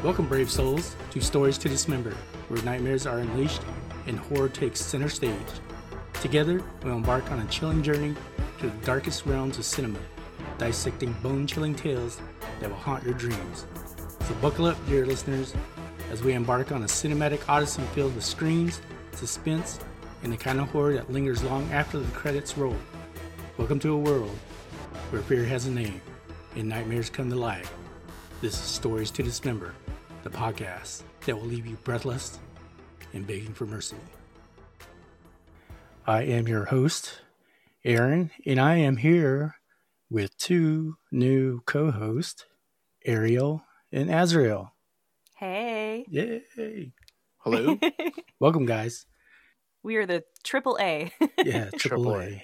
Welcome, brave souls, to Stories to Dismember, where nightmares are unleashed and horror takes center stage. Together, we'll embark on a chilling journey to the darkest realms of cinema, dissecting bone-chilling tales that will haunt your dreams. So buckle up, dear listeners, as we embark on a cinematic odyssey filled with screams, suspense, and the kind of horror that lingers long after the credits roll. Welcome to a world where fear has a name and nightmares come to life. This is Stories to Dismember, the podcast that will leave you breathless and begging for mercy. I am your host, Aaron, and I am here with two new co-hosts, Ariel and Azrael. Hey. Yay. Hello. Welcome, guys. We are the Triple A. Yeah, Triple A.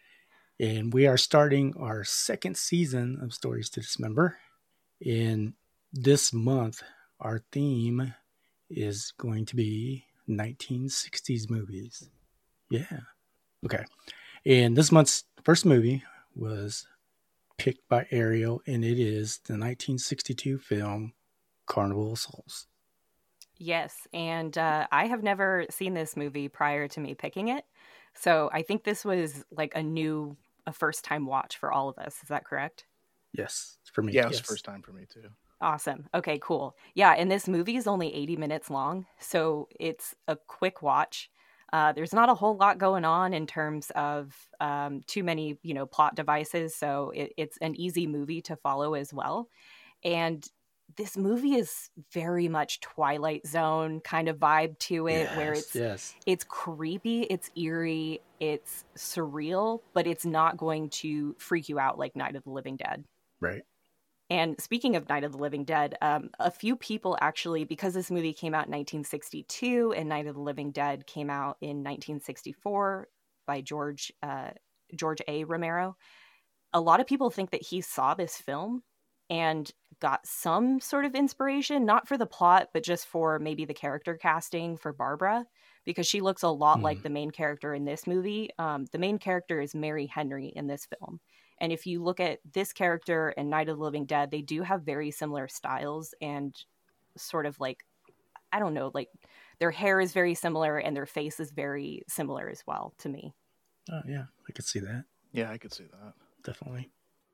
And we are starting our second season of Stories to Dismember. And this month, our theme is going to be 1960s movies. Yeah. Okay. And this month's first movie was picked by Ariel, and it is the 1962 film Carnival of Souls. Yes, and I have never seen this movie prior to me picking it. So I think this was like a first-time watch for all of us. Is that correct? Yes, for me. Yeah, it's first time for me too. Awesome. Okay, cool. Yeah, and this movie is only 80 minutes long, so it's a quick watch. There's not a whole lot going on in terms of too many, plot devices, so it's an easy movie to follow as well. And this movie is very much Twilight Zone kind of vibe to it, where it's creepy, it's eerie, it's surreal, but it's not going to freak you out like Night of the Living Dead. Right. And speaking of Night of the Living Dead, a few people actually, because this movie came out in 1962 and Night of the Living Dead came out in 1964 by George A. Romero, a lot of people think that he saw this film and got some sort of inspiration, not for the plot, but just for maybe the character casting for Barbara, because she looks a lot like the main character in this movie. The main character is Mary Henry in this film. And if you look at this character and Night of the Living Dead, they do have very similar styles and sort of like, I don't know, like their hair is very similar and their face is very similar as well to me. Oh, yeah, I could see that. Yeah, I could see that. Definitely.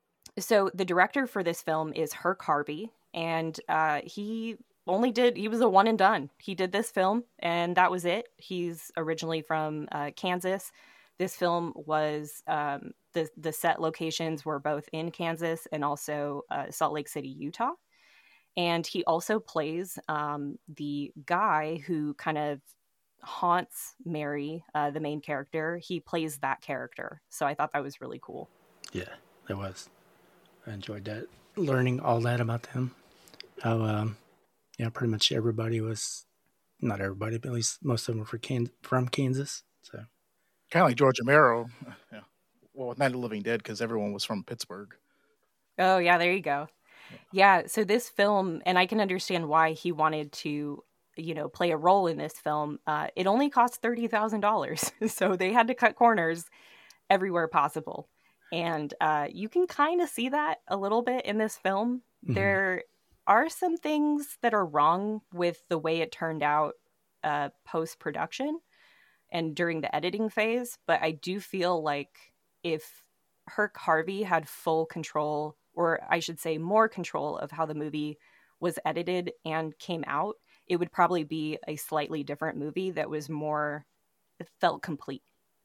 So the director for this film is Herc Harvey, and he was a one and done. He did this film and that was it. He's originally from Kansas. This film was, the set locations were both in Kansas and also Salt Lake City, Utah. And he also plays the guy who kind of haunts Mary, the main character. He plays that character. So I thought that was really cool. Yeah, that was. I enjoyed that. Learning all that about them. How, pretty much everybody was, not everybody, but at least most of them were from Kansas. So. Kind of like George Romero. Yeah. Well, with Night of the Living Dead, because everyone was from Pittsburgh. Oh, yeah, there you go. Yeah, so this film, and I can understand why he wanted to, play a role in this film. It only cost $30,000, so they had to cut corners everywhere possible. And you can kind of see that a little bit in this film. Mm-hmm. There are some things that are wrong with the way it turned out post-production and during the editing phase, but I do feel like if Herc Harvey had full control, or I should say more control of how the movie was edited and came out, it would probably be a slightly different movie that was more, it felt complete,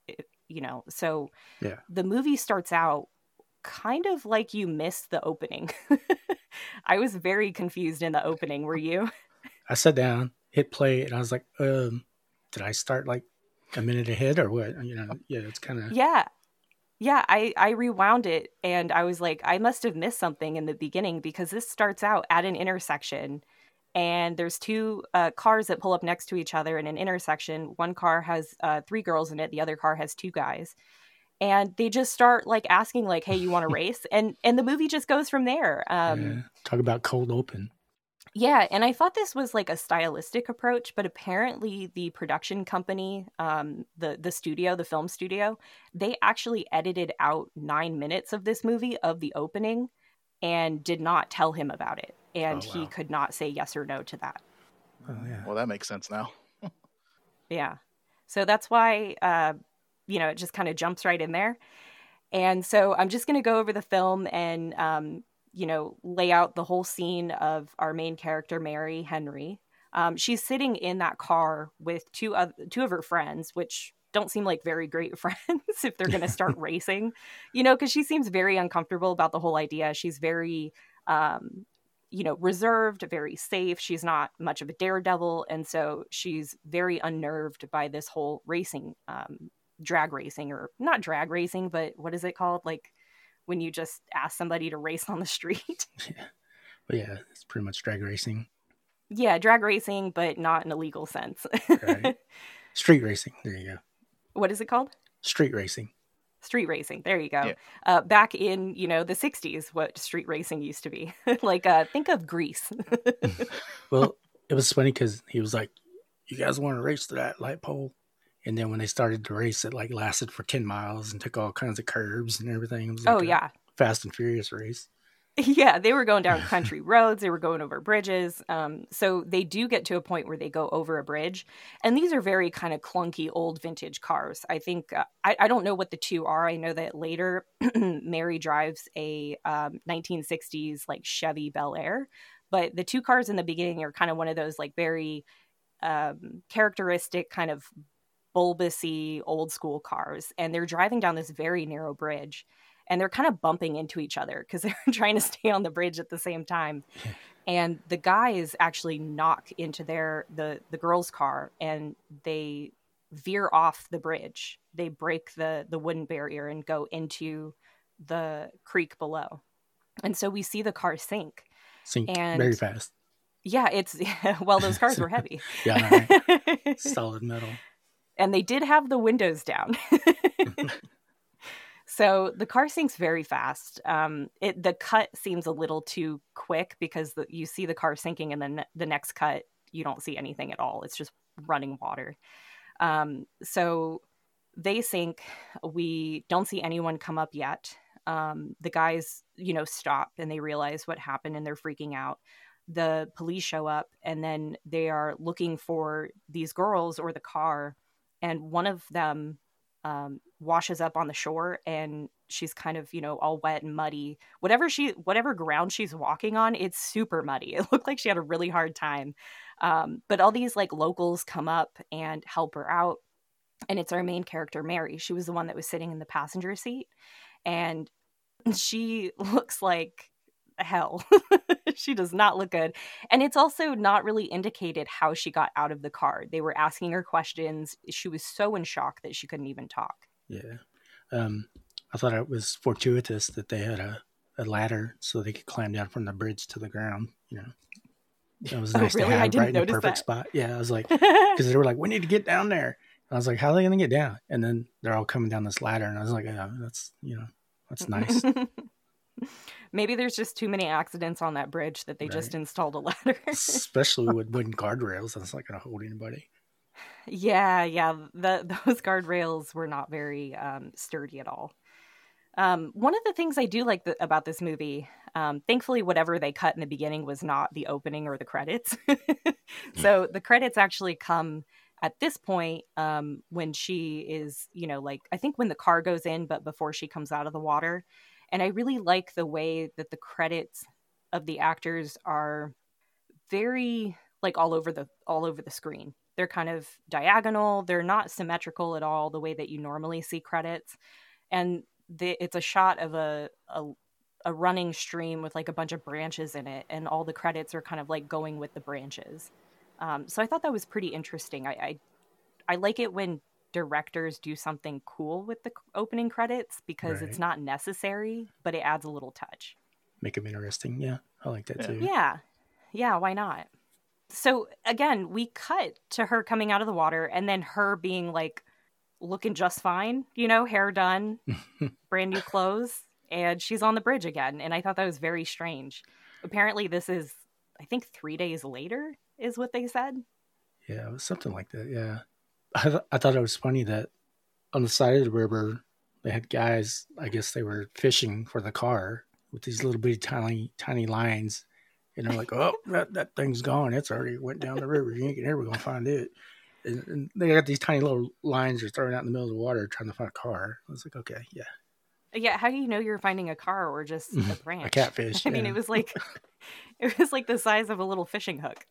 So yeah. The movie starts out kind of like you missed the opening. I was very confused in the opening. Were you? I sat down, hit play, and I was like, did I start like a minute ahead or what? It's kind of... Yeah, I rewound it and I was like, I must have missed something in the beginning, because this starts out at an intersection and there's two cars that pull up next to each other in an intersection. One car has 3 girls in it. The other car has 2 guys. And they just start like asking like, hey, you want to race? And the movie just goes from there. Talk about cold open. Yeah, and I thought this was like a stylistic approach, but apparently the production company, the studio, the film studio, they actually edited out 9 minutes of this movie, of the opening, and did not tell him about it. and Oh, he wow. could not say yes or no to that. Oh, yeah. Well, that makes sense now. Yeah. So that's why, it just kind of jumps right in there. And so I'm just going to go over the film and, lay out the whole scene of our main character, Mary Henry. She's sitting in that car with two of her friends, which don't seem like very great friends if they're going to start racing, because she seems very uncomfortable about the whole idea. She's very, reserved, very safe. She's not much of a daredevil. And so she's very unnerved by this whole racing, drag racing, or not drag racing, but what is it called? Like when you just ask somebody to race on the street. Yeah. But yeah, it's pretty much drag racing. Yeah, drag racing, but not in a legal sense. Right. Street racing. There you go. What is it called? Street racing. Street racing. There you go. Yeah. Back in, the 60s, what street racing used to be. Like, think of Grease. Well, it was funny because he was like, you guys want to race to that light pole? And then when they started the race, it like lasted for 10 miles and took all kinds of curves and everything. It was like yeah. Fast and Furious race. Yeah, they were going down country roads. They were going over bridges. So they do get to a point where they go over a bridge. And these are very kind of clunky, old vintage cars. I think, I don't know what the two are. I know that later Mary drives a 1960s like Chevy Bel Air. But the two cars in the beginning are kind of one of those like very characteristic kind of bulbousy old school cars. And they're driving down this very narrow bridge. And they're kind of bumping into each other because they're trying to stay on the bridge at the same time. And the guys actually knock into the girl's car and they veer off the bridge. They break the wooden barrier and go into the creek below. And so we see the car sink. And very fast. Yeah, well, those cars were heavy. Yeah, right. Solid metal. And they did have the windows down. So the car sinks very fast. The cut seems a little too quick because you see the car sinking, and then the next cut, you don't see anything at all. It's just running water. So they sink. We don't see anyone come up yet. The guys, stop and they realize what happened and they're freaking out. The police show up and then they are looking for these girls or the car. And one of them washes up on the shore and she's kind of, all wet and muddy. Whatever ground she's walking on, it's super muddy. It looked like she had a really hard time. But all these like locals come up and help her out. And it's our main character, Mary. She was the one that was sitting in the passenger seat. And she looks like hell. She does not look good. And it's also not really indicated how she got out of the car. They were asking her questions. She was so in shock that she couldn't even talk. Yeah. I thought it was fortuitous that they had a ladder so they could climb down from the bridge to the ground. It was nice to have right in the perfect spot. Yeah, I was like, because they were like, we need to get down there. And I was like, how are they going to get down? And then they're all coming down this ladder. And I was like, yeah, that's nice. Maybe there's just too many accidents on that bridge that they just installed a ladder. Especially with wooden guardrails. That's not going to hold anybody. Yeah. Those guardrails were not very sturdy at all. One of the things I do like about this movie, thankfully, whatever they cut in the beginning was not the opening or the credits. So the credits actually come at this point when she is, I think when the car goes in, but before she comes out of the water. And I really like the way that the credits of the actors are very like all over the screen. They're kind of diagonal. They're not symmetrical at all, the way that you normally see credits. And it's a shot of a running stream with like a bunch of branches in it. And all the credits are kind of like going with the branches. So I thought that was pretty interesting. I like it when directors do something cool with the opening credits because it's not necessary, but it adds a little touch. Make them interesting. Yeah, I like that too. Yeah, why not? So again, we cut to her coming out of the water and then her being like looking just fine, hair done, brand new clothes, and she's on the bridge again. And I thought that was very strange. Apparently this is, I think 3 days later is what they said. Yeah, it was something like that. Yeah. I thought it was funny that on the side of the river, they had guys, I guess they were fishing for the car with these little bitty tiny lines. And they're like, oh, that thing's gone. It's already went down the river. You ain't never going to find it. And they got these tiny little lines they're throwing out in the middle of the water trying to find a car. I was like, okay, yeah. Yeah, how do you know you're finding a car or just a branch? A catfish. I mean, it was like the size of a little fishing hook.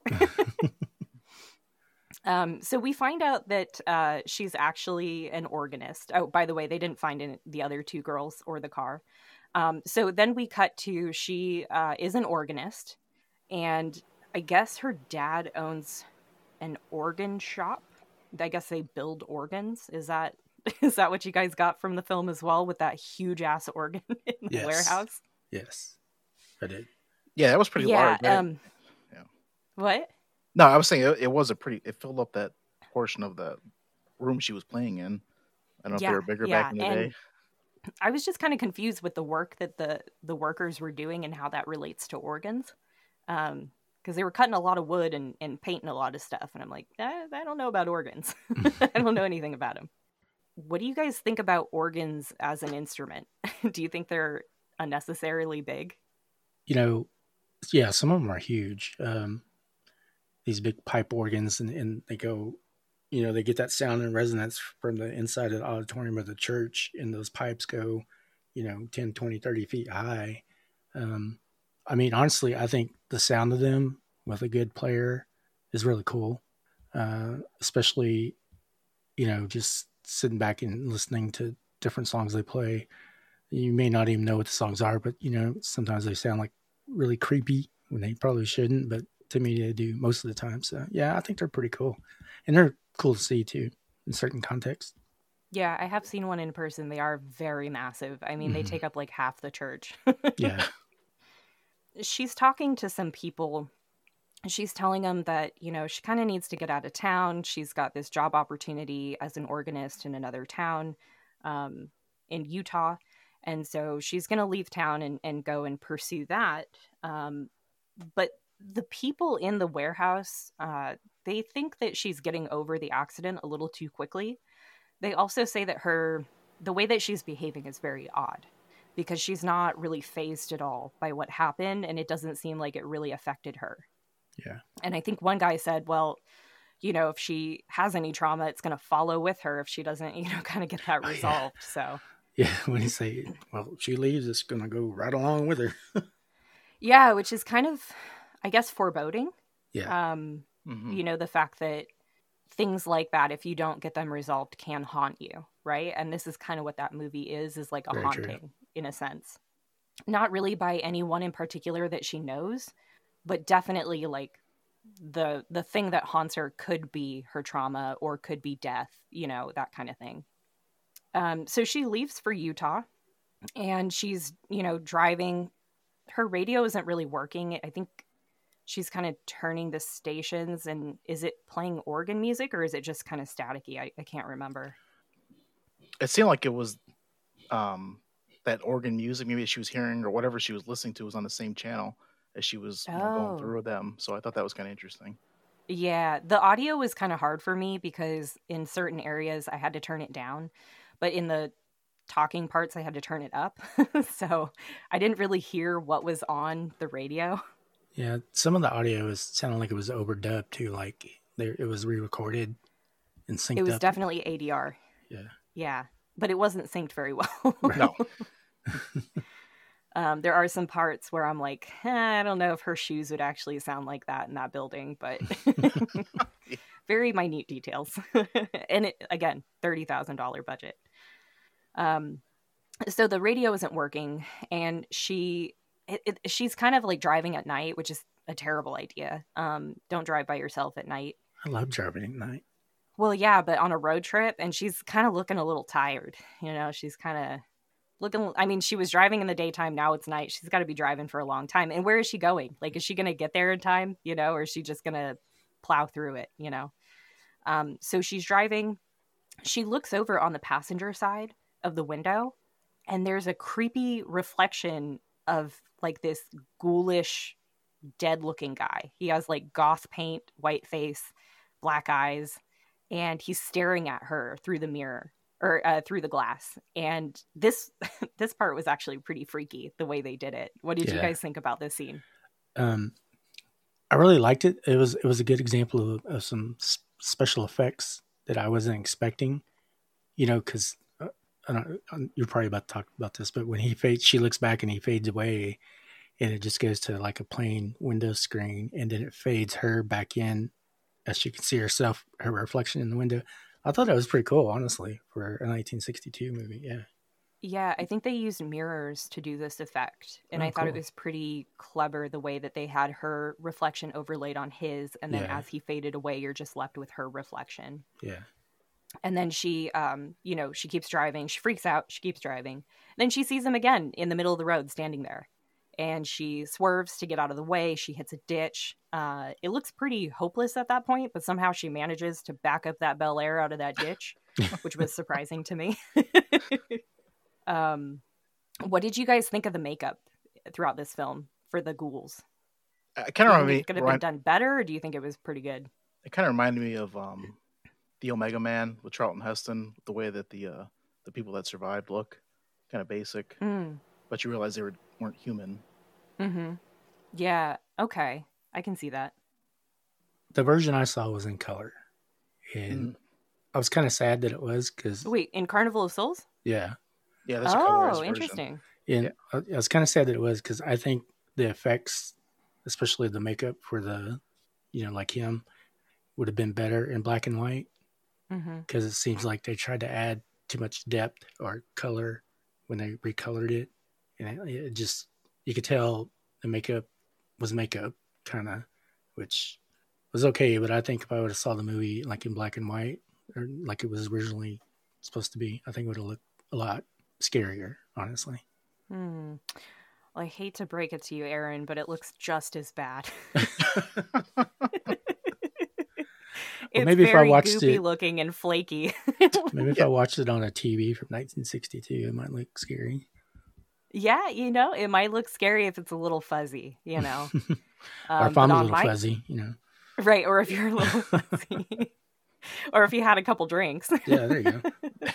So we find out that she's actually an organist. Oh, by the way, they didn't find the other two girls or the car. So then we cut to she is an organist, and I guess her dad owns an organ shop. I guess they build organs. Is that what you guys got from the film as well, with that huge ass organ in the warehouse? Yes, I did. Yeah, that was pretty large. Right? Yeah. What? No, I was saying it filled up that portion of the room she was playing in. I don't know if they were bigger back in the day. I was just kind of confused with the work that the workers were doing and how that relates to organs. Because they were cutting a lot of wood and painting a lot of stuff. And I'm like, I don't know about organs. I don't know anything about them. What do you guys think about organs as an instrument? Do you think they're unnecessarily big? Yeah, some of them are huge. These big pipe organs, and they go, they get that sound and resonance from the inside of the auditorium of the church, and those pipes go, 10, 20, 30 feet high. I mean, honestly, I think the sound of them with a good player is really cool, especially, just sitting back and listening to different songs they play. You may not even know what the songs are, but, sometimes they sound like really creepy when they probably shouldn't, but to me they do most of the time. So, yeah, I think they're pretty cool. And they're cool to see, too, in certain contexts. Yeah, I have seen one in person. They are very massive. I mean, they take up like half the church. Yeah. She's talking to some people. She's telling them that, she kind of needs to get out of town. She's got this job opportunity as an organist in another town in Utah. And so she's going to leave town and go and pursue that. But the people in the warehouse, they think that she's getting over the accident a little too quickly. They also say that the way that she's behaving is very odd, because she's not really fazed at all by what happened, and it doesn't seem like it really affected her. Yeah. And I think one guy said, well, if she has any trauma, it's going to follow with her if she doesn't, kind of get that resolved. Yeah. So. Yeah, when you say, well, if she leaves, it's going to go right along with her. Yeah, which is kind of, I guess, foreboding. Yeah. The fact that things like that, if you don't get them resolved, can haunt you, right? And this is kind of what that movie is like a haunting, in a sense. Not really by anyone in particular that she knows, but definitely like the thing that haunts her could be her trauma or could be death, that kind of thing. So she leaves for Utah, and she's, driving. Her radio isn't really working. I think she's kind of turning the stations, and is it playing organ music or is it just kind of staticky? I can't remember. It seemed like it was that organ music maybe she was hearing, or whatever she was listening to was on the same channel as she was going through with them. So I thought that was kind of interesting. Yeah, the audio was kind of hard for me because in certain areas I had to turn it down, but in the talking parts I had to turn it up. So I didn't really hear what was on the radio. Yeah, some of the audio sounded like it was overdubbed too, like it was re-recorded and synced up. It was definitely ADR. Yeah. Yeah, but it wasn't synced very well. No. There are some parts where I'm like, I don't know if her shoes would actually sound like that in that building, but very minute details. And it, again, $30,000 budget. So the radio isn't working, and she's kind of like driving at night, which is a terrible idea. Don't drive by yourself at night. I love driving at night. Well, yeah, but on a road trip, and she's kind of looking a little tired. She's kind of looking, I mean, she was driving in the daytime. Now it's night. She's got to be driving for a long time. And where is she going? Like, is she going to get there in time, or is she just going to plow through it, So she's driving. She looks over on the passenger side of the window, and there's a creepy reflection of like this ghoulish, dead looking guy. He has like goth paint, white face, black eyes, and he's staring at her through the mirror or through the glass. And this part was actually pretty freaky, the way they did it. What did you guys think about this scene? I really liked it. It was a good example of some special effects that I wasn't expecting. You know, because you're probably about to talk about this, but when he fades, she looks back and he fades away, and it just goes to like a plain window screen, and then it fades her back in as she can see herself, her reflection in the window. I thought that was pretty cool, honestly, for a 1962 movie. Yeah. Yeah, I think they used mirrors to do this effect. And I thought it was pretty clever the way that they had her reflection overlaid on his. And then as he faded away, you're just left with her reflection. Yeah. And then she, she keeps driving. She freaks out. She keeps driving. Then she sees him again in the middle of the road standing there. And she swerves to get out of the way. She hits a ditch. It looks pretty hopeless at that point, but somehow she manages to back up that Bel Air out of that ditch, which was surprising to me. What did you guys think of the makeup throughout this film for the ghouls? It kind of reminded me. Could have been done better, or do you think it was pretty good? It kind of reminded me of the Omega Man with Charlton Heston, the way that the people that survived look, kind of basic, but you realize they weren't human. Mm-hmm. Yeah. Okay, I can see that. The version I saw was in color, and I was kind of sad that it was because. Wait, in Carnival of Souls? Yeah. Yeah, that's a colorized version. Interesting. And I was kind of sad that it was because I think the effects, especially the makeup for the, like him, would have been better in black and white because it seems like they tried to add too much depth or color when they recolored it. And it just, you could tell the makeup was makeup kind of, which was okay. But I think if I would have saw the movie like in black and white or like it was originally supposed to be, I think it would have looked a lot scarier, honestly. Well, I hate to break it to you, Aaron, but it looks just as bad. It's maybe very if I watched goopy looking and flaky. Maybe if I watched it on a TV from 1962, it might look scary. Yeah, it might look scary if it's a little fuzzy, or if I'm a little fuzzy, Right, or if you're a little fuzzy. Or if you had a couple drinks. Yeah, there you go.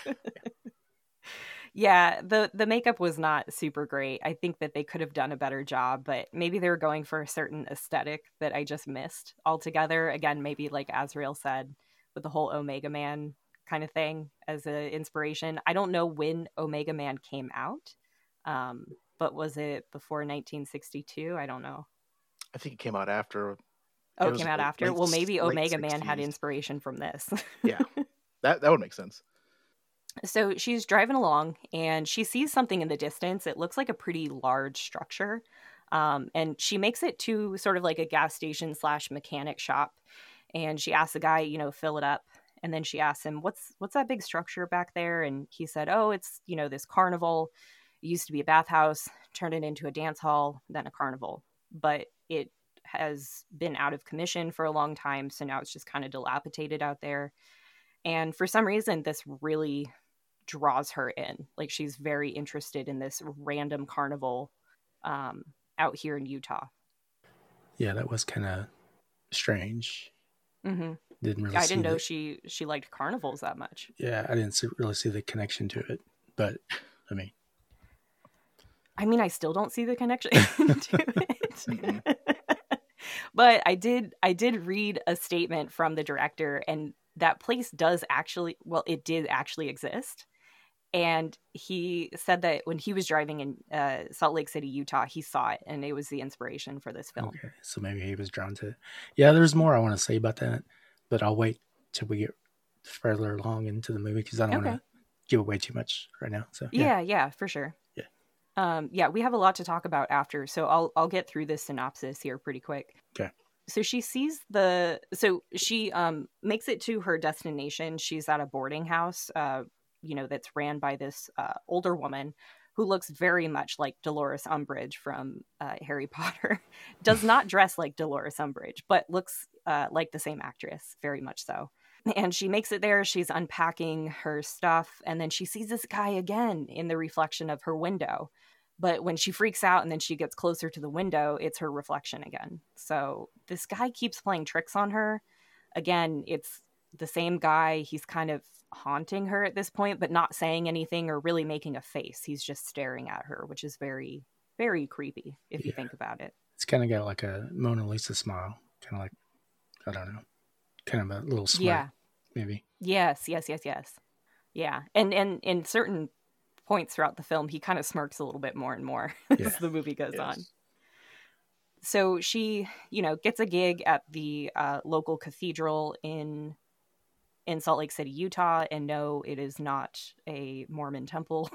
Yeah, the makeup was not super great. I think that they could have done a better job, but maybe they were going for a certain aesthetic that I just missed altogether. Again, maybe like Azrael said, with the whole Omega Man kind of thing as an inspiration. I don't know when Omega Man came out, but was it before 1962? I don't know. I think it came out after. Oh, it came out after? Well, maybe Omega Man had inspiration from this. Yeah, that would make sense. So she's driving along and she sees something in the distance. It looks like a pretty large structure. And she makes it to sort of like a gas station / mechanic shop. And she asks the guy, fill it up. And then she asks him, what's that big structure back there? And he said, oh, it's, this carnival. It used to be a bathhouse, turned it into a dance hall, then a carnival. But it has been out of commission for a long time. So now it's just kind of dilapidated out there. And for some reason, this really draws her in. Like she's very interested in this random carnival out here in Utah. Yeah, that was kind of strange. Mm-hmm. I didn't know she liked carnivals that much. Yeah, I didn't really see the connection to it, but I mean, I still don't see the connection to it. But I did read a statement from the director, and that place did actually exist. And he said that when he was driving in Salt Lake City, Utah, he saw it, and it was the inspiration for this film. Okay, so maybe he was drawn to it. Yeah, there's more I want to say about that, but I'll wait till we get further along into the movie because I don't want to give away too much right now. So yeah, for sure. Yeah, we have a lot to talk about after, so I'll get through this synopsis here pretty quick. Okay. So she sees she makes it to her destination. She's at a boarding house, that's ran by this older woman who looks very much like Dolores Umbridge from Harry Potter. Does not dress like Dolores Umbridge, but looks like the same actress, very much so. And she makes it there. She's unpacking her stuff, and then she sees this guy again in the reflection of her window. But when she freaks out and then she gets closer to the window, it's her reflection again. So this guy keeps playing tricks on her. Again, it's the same guy. He's kind of haunting her at this point, but not saying anything or really making a face. He's just staring at her, which is very, very creepy if you think about it. It's kind of got like a Mona Lisa smile Kind of like, I don't know, kind of a little smirk, Yeah. maybe. Yes. Yeah. And in certain points throughout the film, he kind of smirks a little bit more and more Yeah. as the movie goes Yes. on. So she, gets a gig at the local cathedral in Salt Lake City, Utah. And no, it is not a Mormon temple.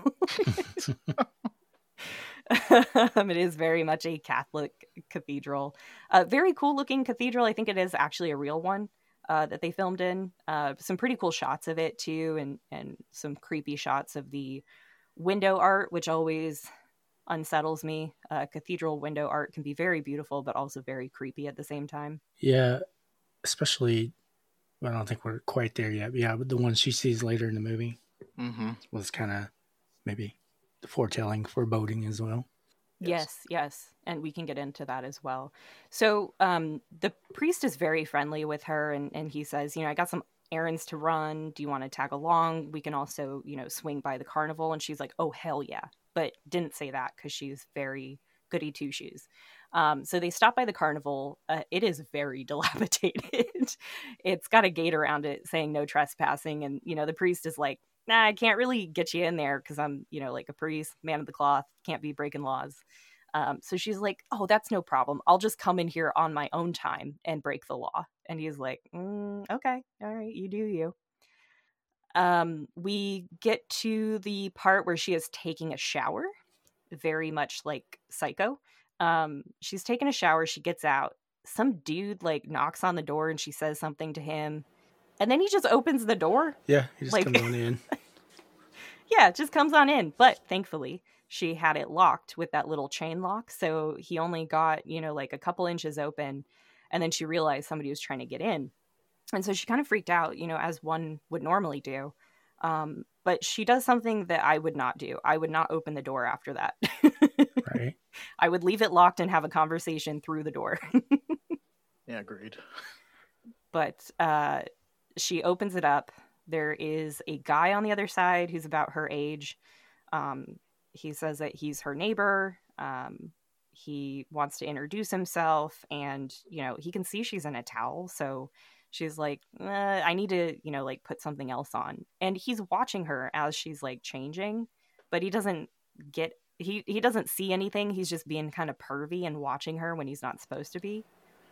It is very much a Catholic cathedral. Very cool looking cathedral. I think it is actually a real one that they filmed in. Some pretty cool shots of it too, and some creepy shots of the window art, which always unsettles me. Cathedral window art can be very beautiful, but also very creepy at the same time. Yeah, especially, well, I don't think we're quite there yet. But yeah, but the one she sees later in the movie was kind of maybe foreboding as well. Yes. And we can get into that as well. So the priest is very friendly with her, and he says, I got some errands to run. Do you want to tag along? We can also, swing by the carnival. And she's like, oh, hell yeah. But didn't say that because she's very goody two-shoes. So they stop by the carnival. It is very dilapidated. It's got a gate around it saying no trespassing. And, the priest is like, nah, I can't really get you in there because I'm, like a priest, man of the cloth, can't be breaking laws. So she's like, oh, that's no problem. I'll just come in here on my own time and break the law. And he's like, okay, all right, you do you. We get to the part where she is taking a shower, very much like Psycho. She's taking a shower. She gets out. Some dude knocks on the door and she says something to him. And then he just opens the door. Yeah, he just comes on in. Yeah, it just comes on in. But thankfully, she had it locked with that little chain lock. So he only got, a couple inches open. And then she realized somebody was trying to get in. And so she kind of freaked out, as one would normally do. But she does something that I would not do. I would not open the door after that. Right. I would leave it locked and have a conversation through the door. Yeah, agreed. But she opens it up. There is a guy on the other side who's about her age. He says that he's her neighbor. He wants to introduce himself, and he can see she's in a towel, so she's like, I need to put something else on. And he's watching her as she's changing, but he doesn't get he doesn't see anything. He's just being kind of pervy and watching her when he's not supposed to be.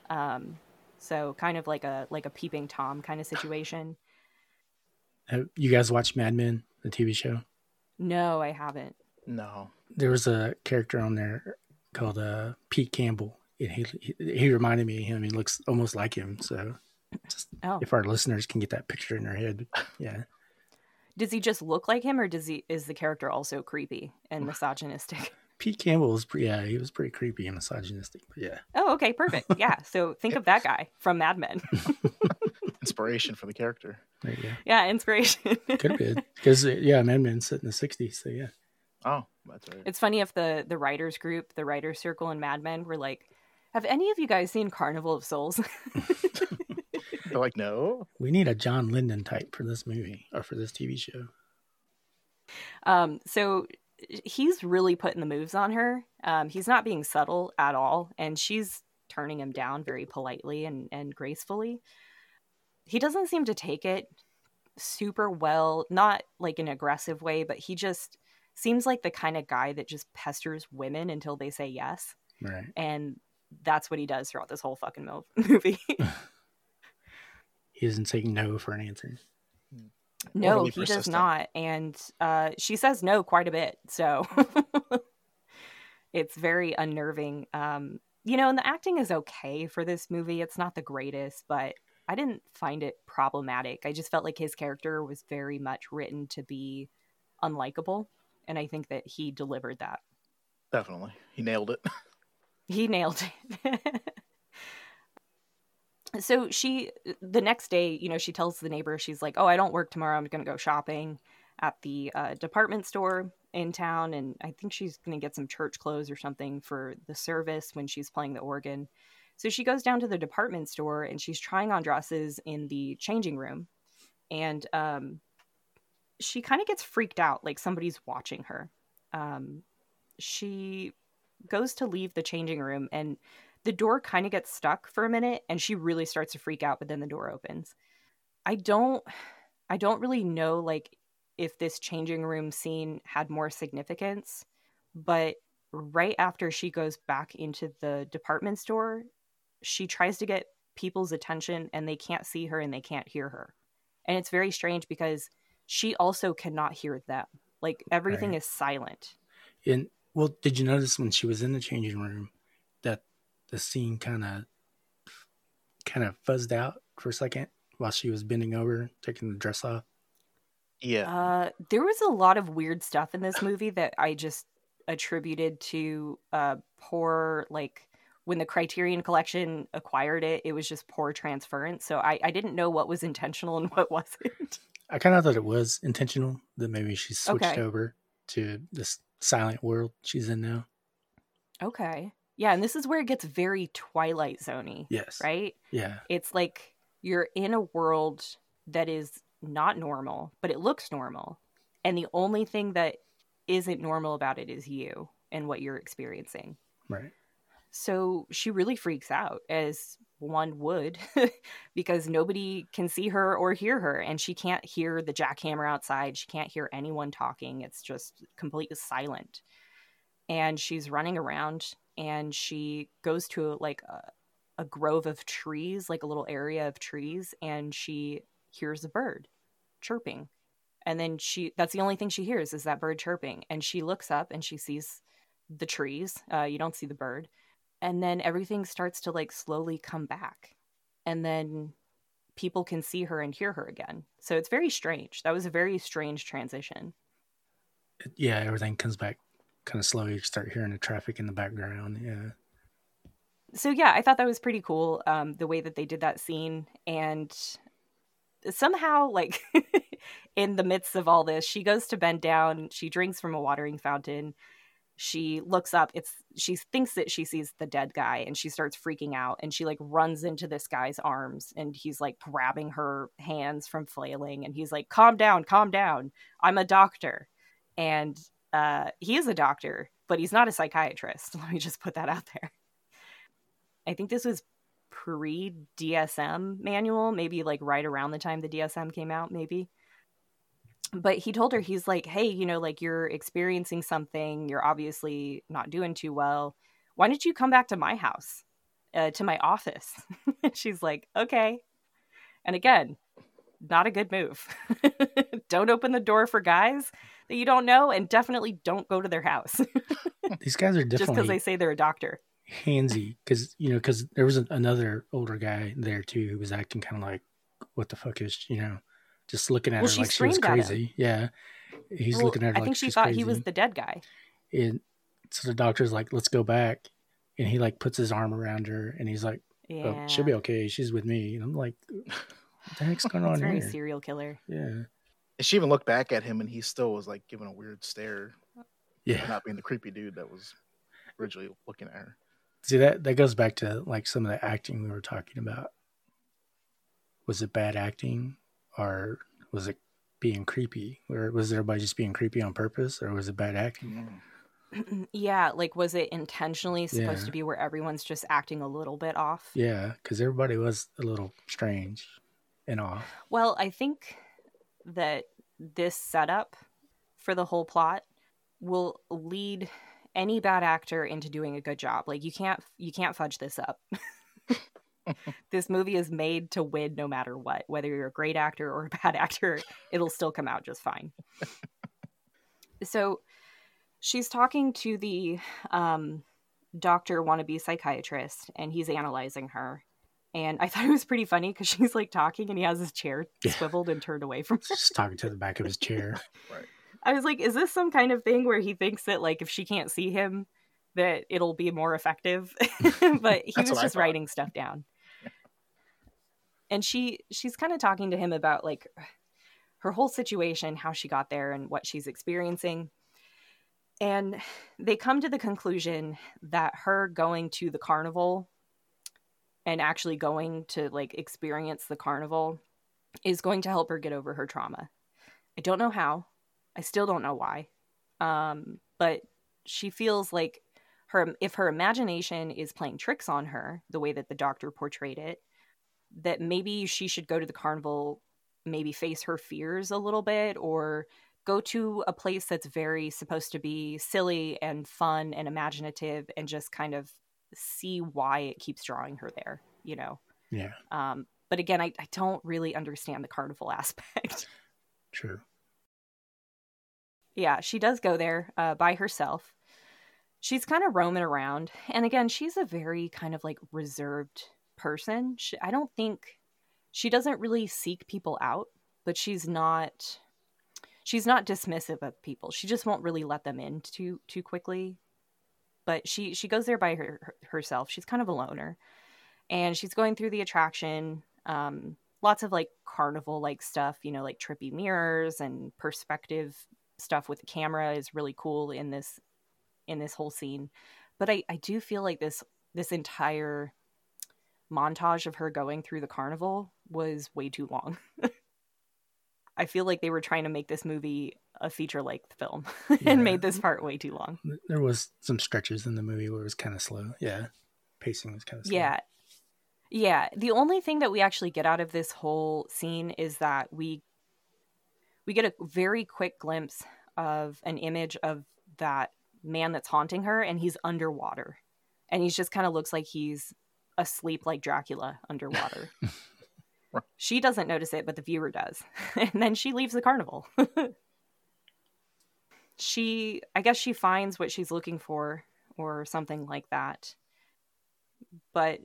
So kind of like a peeping Tom kind of situation. Have you guys watched Mad Men, the TV show? No, I haven't. No. There was a character on there called Pete Campbell. And he reminded me of him. He looks almost like him. So if our listeners can get that picture in their head, yeah. Does he just look like him, or is the character also creepy and misogynistic? Pete Campbell was he was pretty creepy and misogynistic, but yeah. Oh, okay, perfect. Yeah, so think of that guy from Mad Men. Inspiration for the character. There you go. Yeah, inspiration. Could have been. Because, Mad Men's set in the 60s, so yeah. Oh, that's right. It's funny if the writers group, the writers circle in Mad Men were like, have any of you guys seen Carnival of Souls? They're like, no. We need a John Lennon type for this movie, or for this TV show. So he's really putting the moves on her. He's not being subtle at all, and she's turning him down very politely and gracefully. He doesn't seem to take it super well, not like an aggressive way, but he just seems like the kind of guy that just pesters women until they say yes. Right. And that's what he does throughout this whole fucking movie. He doesn't say no for an answer. No, he does not. And she says no quite a bit. So it's very unnerving. And the acting is okay for this movie. It's not the greatest, but I didn't find it problematic. I just felt like his character was very much written to be unlikable. And I think that he delivered that. Definitely. He nailed it. He nailed it. So the next day, she tells the neighbor, she's like, oh, I don't work tomorrow. I'm going to go shopping at the department store in town. And I think she's going to get some church clothes or something for the service when she's playing the organ. So she goes down to the department store and she's trying on dresses in the changing room. And she kind of gets freaked out, like somebody's watching her. She goes to leave the changing room, and The door kind of gets stuck for a minute and she really starts to freak out, but then the door opens. I don't really know like if this changing room scene had more significance, but right after she goes back into the department store, she tries to get people's attention and they can't see her and they can't hear her. And it's very strange because she also cannot hear them. Like everything is silent. And well, did you notice when she was in the changing room that the scene kind of fuzzed out for a second while she was bending over, taking the dress off? Yeah. There was a lot of weird stuff in this movie that I just attributed to poor, like when the Criterion Collection acquired it, it was just poor transference. So I didn't know what was intentional and what wasn't. I kind of thought it was intentional that maybe she switched over to this silent world she's in now. Okay. Yeah, and this is where it gets very Twilight Zone-y. Yes. Right? Yeah. It's like you're in a world that is not normal, but it looks normal. And the only thing that isn't normal about it is you and what you're experiencing. Right. So she really freaks out, as one would, because nobody can see her or hear her, and she can't hear the jackhammer outside. She can't hear anyone talking. It's just completely silent. And she's running around, and she goes to like a grove of trees, like a little area of trees, and she hears a bird chirping. And then that's the only thing she hears is that bird chirping. And she looks up and she sees the trees. You don't see the bird. And then everything starts to like slowly come back. And then people can see her and hear her again. So it's very strange. That was a very strange transition. Yeah, everything comes back kind of slowly. You start hearing the traffic in the background. Yeah. So yeah, I thought that was pretty cool, the way that they did that scene. And somehow, like, in the midst of all this, she goes to bend down. She drinks from a watering fountain. She looks up. She thinks that she sees the dead guy, and she starts freaking out. And she like runs into this guy's arms, and he's like grabbing her hands from flailing. And he's like, "Calm down, calm down. I'm a doctor." And he is a doctor, but he's not a psychiatrist. Let me just put that out there. I think this was pre-DSM manual, maybe like right around the time the DSM came out, maybe. But he told her, he's like, hey, you know, like you're experiencing something. You're obviously not doing too well. Why don't you come back to my house, to my office? She's like, okay. And again, not a good move. Don't open the door for guys that you don't know, and definitely don't go to their house. These guys are definitely just because they say they're a doctor. Handsy, because there was another older guy there too who was acting kind of like, what the fuck is, just looking at her like she was crazy. Yeah, he's looking at her. I think she thought crazy. He was the dead guy. And so the doctor's like, let's go back, and he like puts his arm around her, and he's like, oh, she'll be okay. She's with me. And I'm like, what the heck's going on here? Very serial killer. Yeah. And she even looked back at him, and he still was like giving a weird stare. Yeah, not being the creepy dude that was originally looking at her. See, that goes back to like some of the acting we were talking about. Was it bad acting, or was it being creepy? Or was everybody just being creepy on purpose, or was it bad acting? Yeah, like was it intentionally supposed to be where everyone's just acting a little bit off? Yeah, because everybody was a little strange and off. Well, I think that this setup for the whole plot will lead any bad actor into doing a good job. Like you can't fudge this up. This movie is made to win no matter what. Whether you're a great actor or a bad actor, it'll still come out just fine. So she's talking to the doctor wannabe psychiatrist, and he's analyzing her. And I thought it was pretty funny because she's like talking and he has his chair swiveled and turned away from her. Just talking to the back of his chair. Right. I was like, is this some kind of thing where he thinks that like if she can't see him that it'll be more effective? But he was just writing stuff down. Yeah. And she's kind of talking to him about like her whole situation, how she got there and what she's experiencing. And they come to the conclusion that her going to the carnival and actually going to like experience the carnival is going to help her get over her trauma. I don't know how. I still don't know why. But she feels like if her imagination is playing tricks on her, the way that the doctor portrayed it, that maybe she should go to the carnival, maybe face her fears a little bit, or go to a place that's very supposed to be silly and fun and imaginative, and just kind of see why it keeps drawing her there, you know? Yeah. But again, I don't really understand the carnival aspect. True. Yeah, she does go there by herself. She's kind of roaming around. And again, she's a very kind of like reserved person. I don't think she doesn't really seek people out, but she's not dismissive of people. She just won't really let them in too quickly. But she goes there by herself. She's kind of a loner. And she's going through the attraction. Lots of like carnival like stuff, you know, like trippy mirrors and perspective stuff with the camera is really cool in this whole scene. But I do feel like this entire montage of her going through the carnival was way too long. I feel like they were trying to make this movie a feature-length film and made this part way too long. There was some stretches in the movie where it was kind of slow. Yeah. Pacing was kind of slow. Yeah. Yeah. The only thing that we actually get out of this whole scene is that we get a very quick glimpse of an image of that man that's haunting her, and he's underwater. And he just kind of looks like he's asleep like Dracula underwater. She doesn't notice it, but the viewer does. And then she leaves the carnival. I guess she finds what she's looking for or something like that. But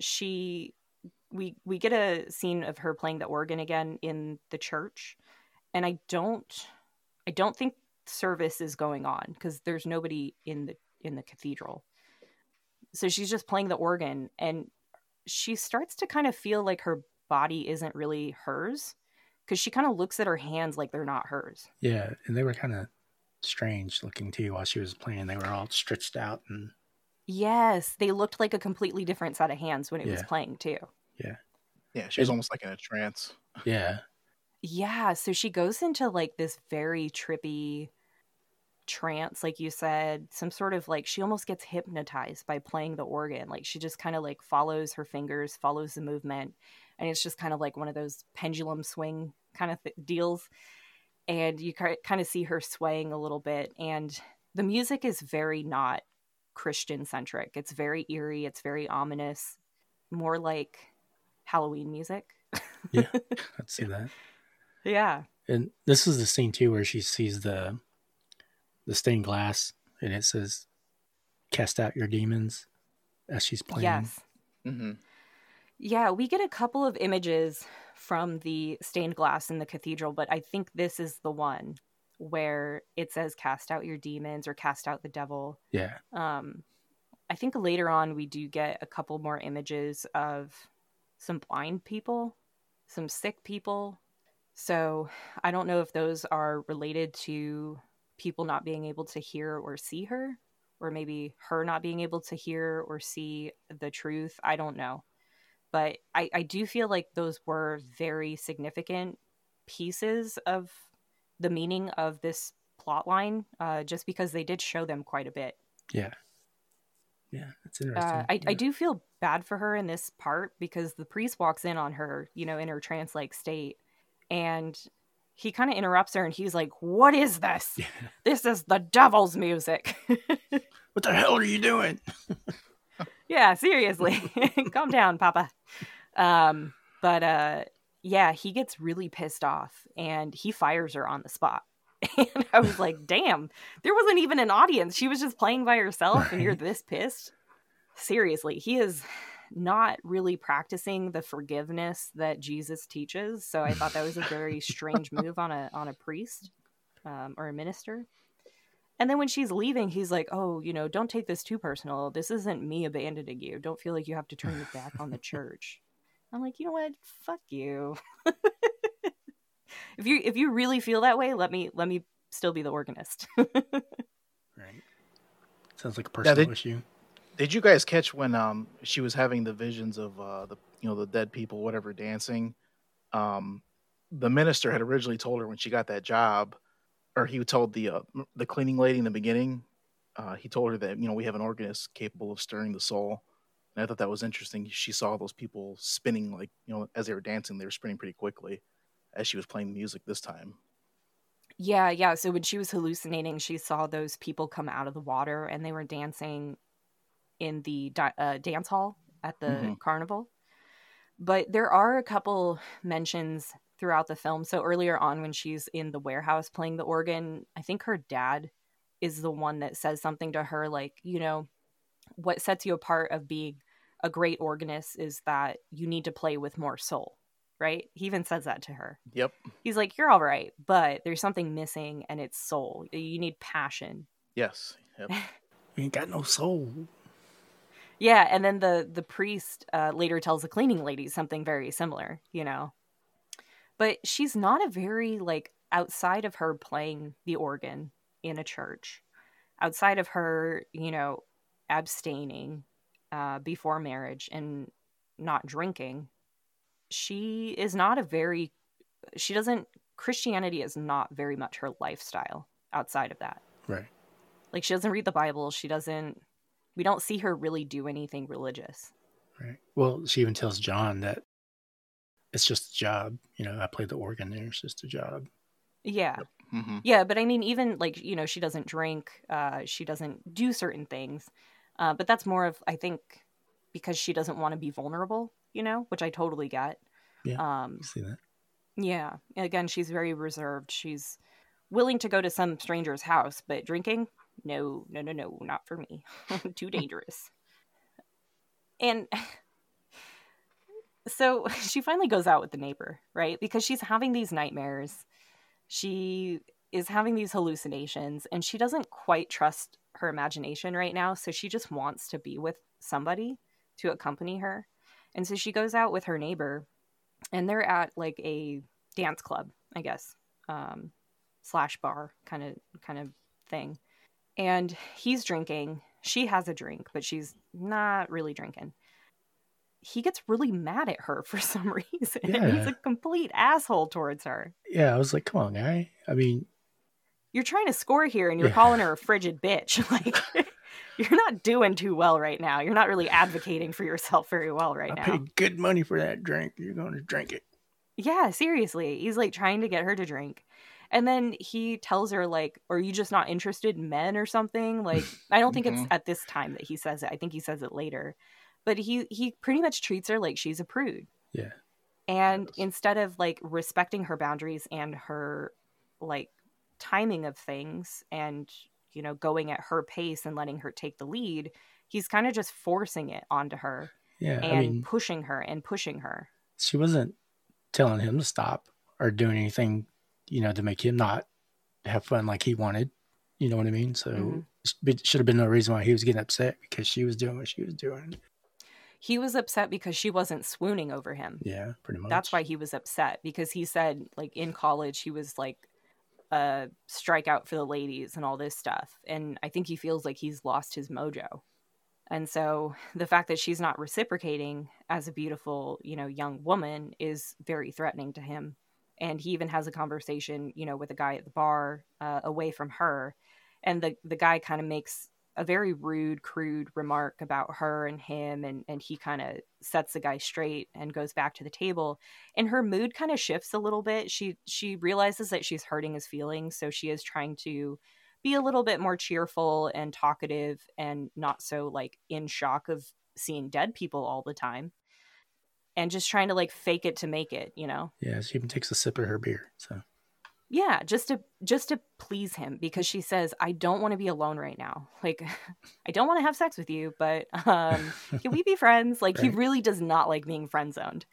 we get a scene of her playing the organ again in the church. And I don't think service is going on because there's nobody in the cathedral. So she's just playing the organ, and she starts to kind of feel like her body isn't really hers, because she kind of looks at her hands like they're not hers. Yeah, and they were kind of strange looking too while she was playing. They were all stretched out, and yes, they looked like a completely different set of hands when it was playing too. Yeah, she was almost like in a trance. Yeah, so she goes into like this very trippy trance, like you said, some sort of like, she almost gets hypnotized by playing the organ. Like she just kind of like follows her fingers, follows the movement, and it's just kind of like one of those pendulum swing kind of deals. And you kind of see her swaying a little bit, and the music is very not Christian centric. It's very eerie, it's very ominous, more like Halloween music. Yeah, I'd see that. Yeah. And this is the scene too where she sees the stained glass, and it says, "Cast out your demons," as she's playing. Yes. Mm-hmm. Yeah, we get a couple of images from the stained glass in the cathedral, but I think this is the one where it says "cast out your demons" or "cast out the devil." Yeah. I think later on we do get a couple more images of some blind people, some sick people. So I don't know if those are related to people not being able to hear or see her, or maybe her not being able to hear or see the truth. I don't know. But I do feel like those were very significant pieces of the meaning of this plot line, just because they did show them quite a bit. Yeah. Yeah, it's interesting. I do feel bad for her in this part, because the priest walks in on her, you know, in her trance-like state, and he kind of interrupts her, and he's like, "What is this? Yeah. This is the devil's music." What the hell are you doing? Yeah, seriously. Calm down, Papa. But yeah, he gets really pissed off, and he fires her on the spot. And I was like, damn, there wasn't even an audience. She was just playing by herself, and you're this pissed? Seriously, he is not really practicing the forgiveness that Jesus teaches. So I thought that was a very strange move on a priest or a minister. And then when she's leaving, he's like, "Oh, you know, don't take this too personal. This isn't me abandoning you. Don't feel like you have to turn your back on the church." I'm like, you know what? Fuck you. If you really feel that way, let me still be the organist. Right. Sounds like a personal issue. Did you guys catch when she was having the visions of the dead people, whatever, dancing? The minister had originally told her when she got that job, or he told the cleaning lady in the beginning, he told her that, we have an organist capable of stirring the soul. And I thought that was interesting. She saw those people spinning, like, as they were dancing, they were spinning pretty quickly as she was playing music this time. Yeah. So when she was hallucinating, she saw those people come out of the water and they were dancing in the dance hall at the carnival. But there are a couple mentions throughout the film. So earlier on, when she's in the warehouse playing the organ, I think her dad is the one that says something to her like, what sets you apart of being a great organist is that you need to play with more soul, right? He even says that to her. Yep. He's like, you're all right, but there's something missing, and it's soul. You need passion. Yes. Yep. You ain't got no soul. Yeah, and then the priest later tells the cleaning lady something very similar, But she's not a very, outside of her playing the organ in a church, outside of her, abstaining before marriage and not drinking, Christianity is not very much her lifestyle outside of that. Right. Like, she doesn't read the Bible. We don't see her really do anything religious. Right. Well, she even tells John that it's just a job. I play the organ there. It's just a job. Yeah. Mm-hmm. Yeah, but I mean, even she doesn't drink. She doesn't do certain things. But that's more of, I think, because she doesn't want to be vulnerable, which I totally get. Yeah, I see that. Yeah. Again, she's very reserved. She's willing to go to some stranger's house, but drinking? No, not for me. Too dangerous. And so she finally goes out with the neighbor, right? Because she's having these nightmares. She is having these hallucinations, and she doesn't quite trust her imagination right now. So she just wants to be with somebody to accompany her. And so she goes out with her neighbor, and they're at like a dance club, I guess, / bar kind of thing. And he's drinking. She has a drink, but she's not really drinking. He gets really mad at her for some reason. Yeah. He's a complete asshole towards her. Yeah, I was like, come on, guy. I mean, you're trying to score here and you're calling her a frigid bitch. Like, you're not doing too well right now. You're not really advocating for yourself very well right now. I paid good money for that drink. You're going to drink it. Yeah, seriously. He's like trying to get her to drink. And then he tells her, like, are you just not interested in men or something? Like, I don't think it's at this time that he says it. I think he says it later. But he pretty much treats her like she's a prude. Yeah. And instead of, like, respecting her boundaries and her, like, timing of things and, going at her pace and letting her take the lead, he's kind of just forcing it onto her. Yeah. And pushing her. She wasn't telling him to stop or doing anything, to make him not have fun like he wanted. You know what I mean? So it should have been no reason why he was getting upset, because she was doing what she was doing. He was upset because she wasn't swooning over him. Yeah, pretty much. That's why he was upset, because he said, like, in college, he was like a strikeout for the ladies and all this stuff. And I think he feels like he's lost his mojo. And so the fact that she's not reciprocating as a beautiful, young woman is very threatening to him. And he even has a conversation, with a guy at the bar away from her. And the guy kind of makes a very rude, crude remark about her and him. And he kind of sets the guy straight and goes back to the table. And her mood kind of shifts a little bit. She realizes that she's hurting his feelings. So she is trying to be a little bit more cheerful and talkative and not so, like, in shock of seeing dead people all the time. And just trying to, like, fake it to make it, Yeah, she even takes a sip of her beer. So yeah, just to please him, because she says, I don't want to be alone right now. Like, I don't want to have sex with you, but can we be friends? Like, right. He really does not like being friend zoned.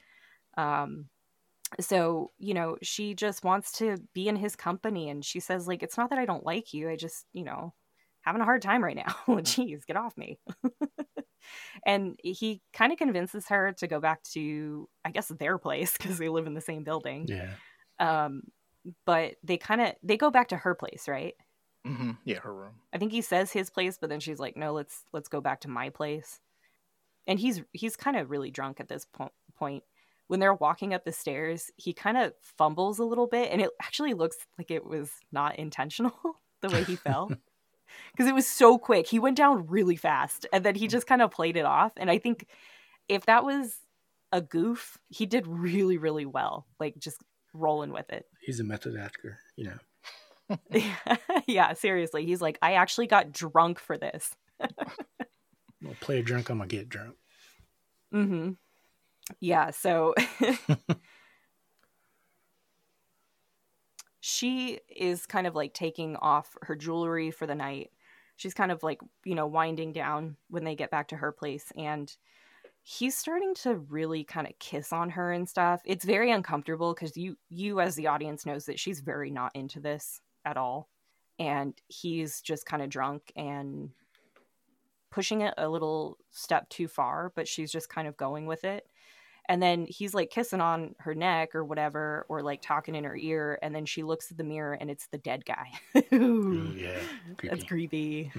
So, she just wants to be in his company, and she says, like, it's not that I don't like you. I just, having a hard time right now. Jeez, get off me. And he kind of convinces her to go back to, I guess, their place, because they live in the same building. Yeah. But they go back to her place, right? Mm-hmm. Yeah, her room. I think he says his place, but then she's like, no, let's go back to my place. And he's kind of really drunk at this point. When they're walking up the stairs, he kind of fumbles a little bit, and it actually looks like it was not intentional, the way he fell. because it was so quick. He went down really fast, and then he just kind of played it off. And I think if that was a goof, he did really, really well. Like, just rolling with it. He's a method actor, you know. Yeah, seriously. He's like, I actually got drunk for this. Well, play a drunk, I'm gonna get drunk. Mm-hmm. Yeah, so she is kind of like taking off her jewelry for the night. She's kind of like, you know, winding down when they get back to her place, and he's starting to really kind of kiss on her and stuff. It's very uncomfortable because you as the audience knows that she's very not into this at all, and he's just kind of drunk and pushing it a little step too far, but she's just kind of going with it. And then he's like kissing on her neck or whatever, or like talking in her ear, and then she looks at the mirror and it's the dead guy. Ooh, yeah, creepy. That's creepy.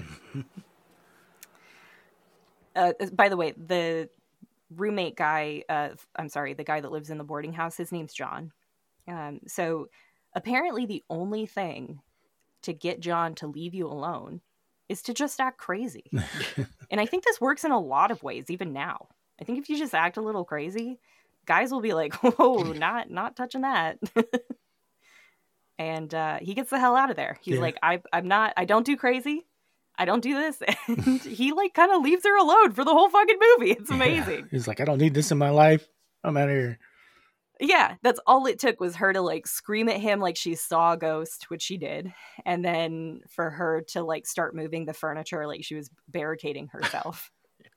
By the way, the roommate guy, the guy that lives in the boarding house, his name's John. So apparently the only thing to get John to leave you alone is to just act crazy. And I think this works in a lot of ways, even now. I think if you just act a little crazy, guys will be like, whoa, not touching that. And he gets the hell out of there. He's like, I don't do crazy. I don't do this. And he like kind of leaves her alone for the whole fucking movie. It's amazing. Yeah. He's like, I don't need this in my life. I'm out of here. Yeah, that's all it took was her to like scream at him like she saw a ghost, which she did. And then for her to like start moving the furniture like she was barricading herself.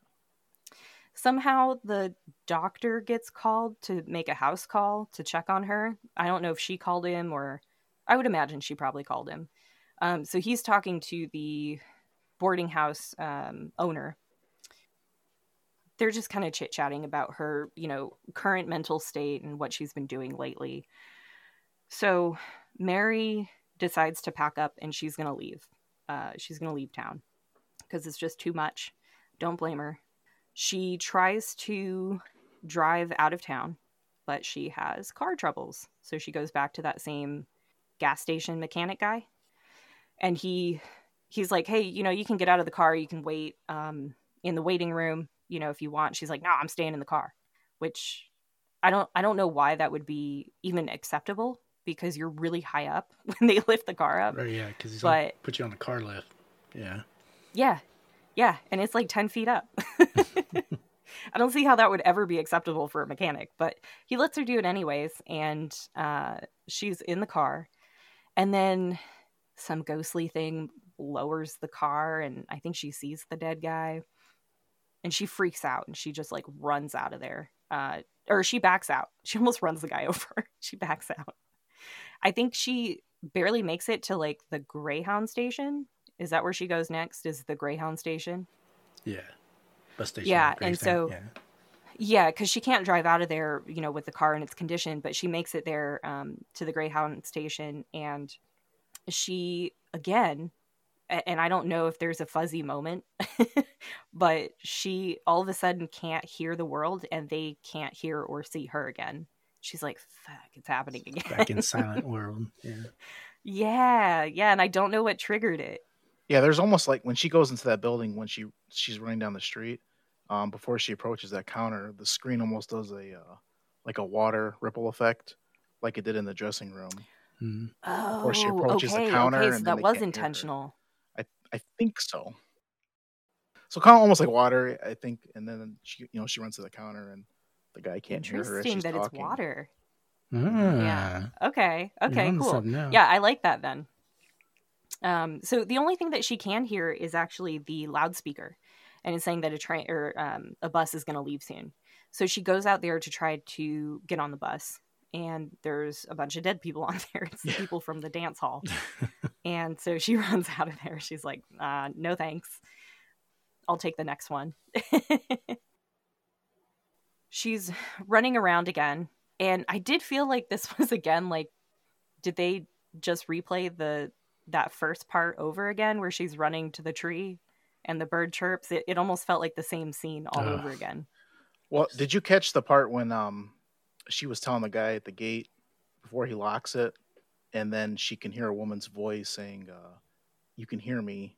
Somehow the doctor gets called to make a house call to check on her. I don't know if she called him, or I would imagine she probably called him. So he's talking to the boarding house owner. They're just kind of chit-chatting about her, you know, current mental state and what she's been doing lately. So Mary decides to pack up and she's going to leave. She's going to leave town because it's just too much. Don't blame her. She tries to drive out of town, but she has car troubles. So she goes back to that same gas station mechanic guy. And he's like, hey, you know, you can get out of the car. You can wait in the waiting room, you know, if you want. She's like, no, I'm staying in the car, which I don't know why that would be even acceptable, because you're really high up when they lift the car up. Right, yeah, because he's like, put you on the car lift. Yeah. Yeah, and it's like 10 feet up. I don't see how that would ever be acceptable for a mechanic, but he lets her do it anyways, and she's in the car, and then some ghostly thing lowers the car, and I think she sees the dead guy, and she freaks out, and she just like runs out of there. Or she backs out. She almost runs the guy over. She backs out. I think she barely makes it to like the Greyhound station. Is that where she goes next? Is the Greyhound station? Yeah. Bus station. Yeah, and so yeah, because she can't drive out of there, you know, with the car in its condition, but she makes it there to the Greyhound station, and she, again, and I don't know if there's a fuzzy moment, but she all of a sudden can't hear the world, and they can't hear or see her again. She's like, fuck, it's happening again. Back in silent world. Yeah, and I don't know what triggered it. Yeah, there's almost like when she goes into that building, when she's running down the street, before she approaches that counter, the screen almost does a water ripple effect, like it did in the dressing room. Mm-hmm. Oh, before she approaches the counter. Okay, so and that was intentional. I think so. So kind of almost like water, I think, and then she runs to the counter and the guy can't hear her as she's Interesting that talking. it's water. Yeah. Okay, cool. Yeah, I like that then. So the only thing that she can hear is actually the loudspeaker, and it's saying that a train or a bus is going to leave soon. So she goes out there to try to get on the bus, and there's a bunch of dead people on there. It's the people from the dance hall. And so she runs out of there. She's like, no thanks. I'll take the next one. She's running around again. And I did feel like this was again, like, did they just replay that first part over again where she's running to the tree and the bird chirps? It almost felt like the same scene all over again. Well, did you catch the part when she was telling the guy at the gate before he locks it, and then she can hear a woman's voice saying, you can hear me,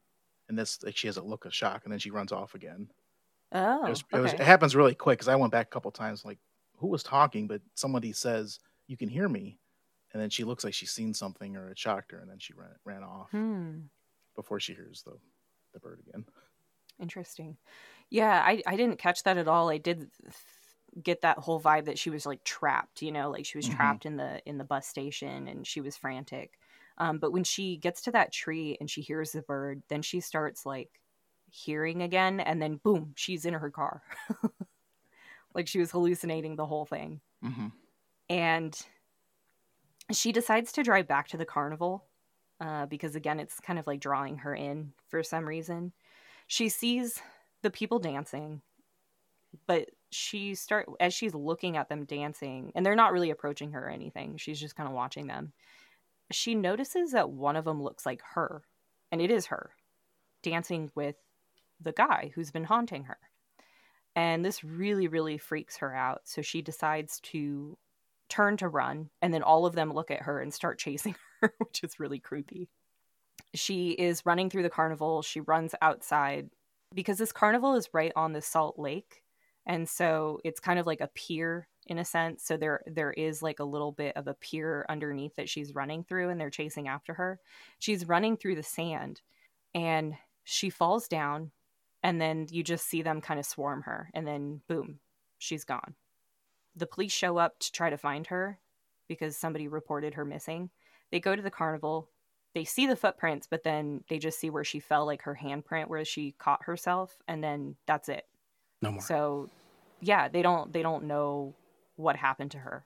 and this like she has a look of shock, and then she runs off again. Oh, It okay. happens really quick because I went back a couple times, like who was talking, but somebody says you can hear me, and then she looks like she's seen something or it shocked her, and then she ran off before she hears the bird again. Interesting. Yeah, I didn't catch that at all. I did get that whole vibe that she was like trapped, you know, like she was trapped in the bus station and she was frantic. But when she gets to that tree and she hears the bird, then she starts like hearing again, and then boom, she's in her car. Like she was hallucinating the whole thing. And she decides to drive back to the carnival because again, it's kind of like drawing her in for some reason. She sees the people dancing, but as she's looking at them dancing, and they're not really approaching her or anything, she's just kind of watching them. She notices that one of them looks like her, and it is her, dancing with the guy who's been haunting her. And this really, really freaks her out. So she decides to turn to run, and then all of them look at her and start chasing her, which is really creepy. She is running through the carnival. She runs outside because this carnival is right on the Salt Lake. And so it's kind of like a pier in a sense. So there is like a little bit of a pier underneath that she's running through, and they're chasing after her. She's running through the sand and she falls down, and then you just see them kind of swarm her, and then boom, she's gone. The police show up to try to find her because somebody reported her missing. They go to the carnival. They see the footprints, but then they just see where she fell, like her handprint where she caught herself, and then that's it. No more. So, yeah, they don't know what happened to her.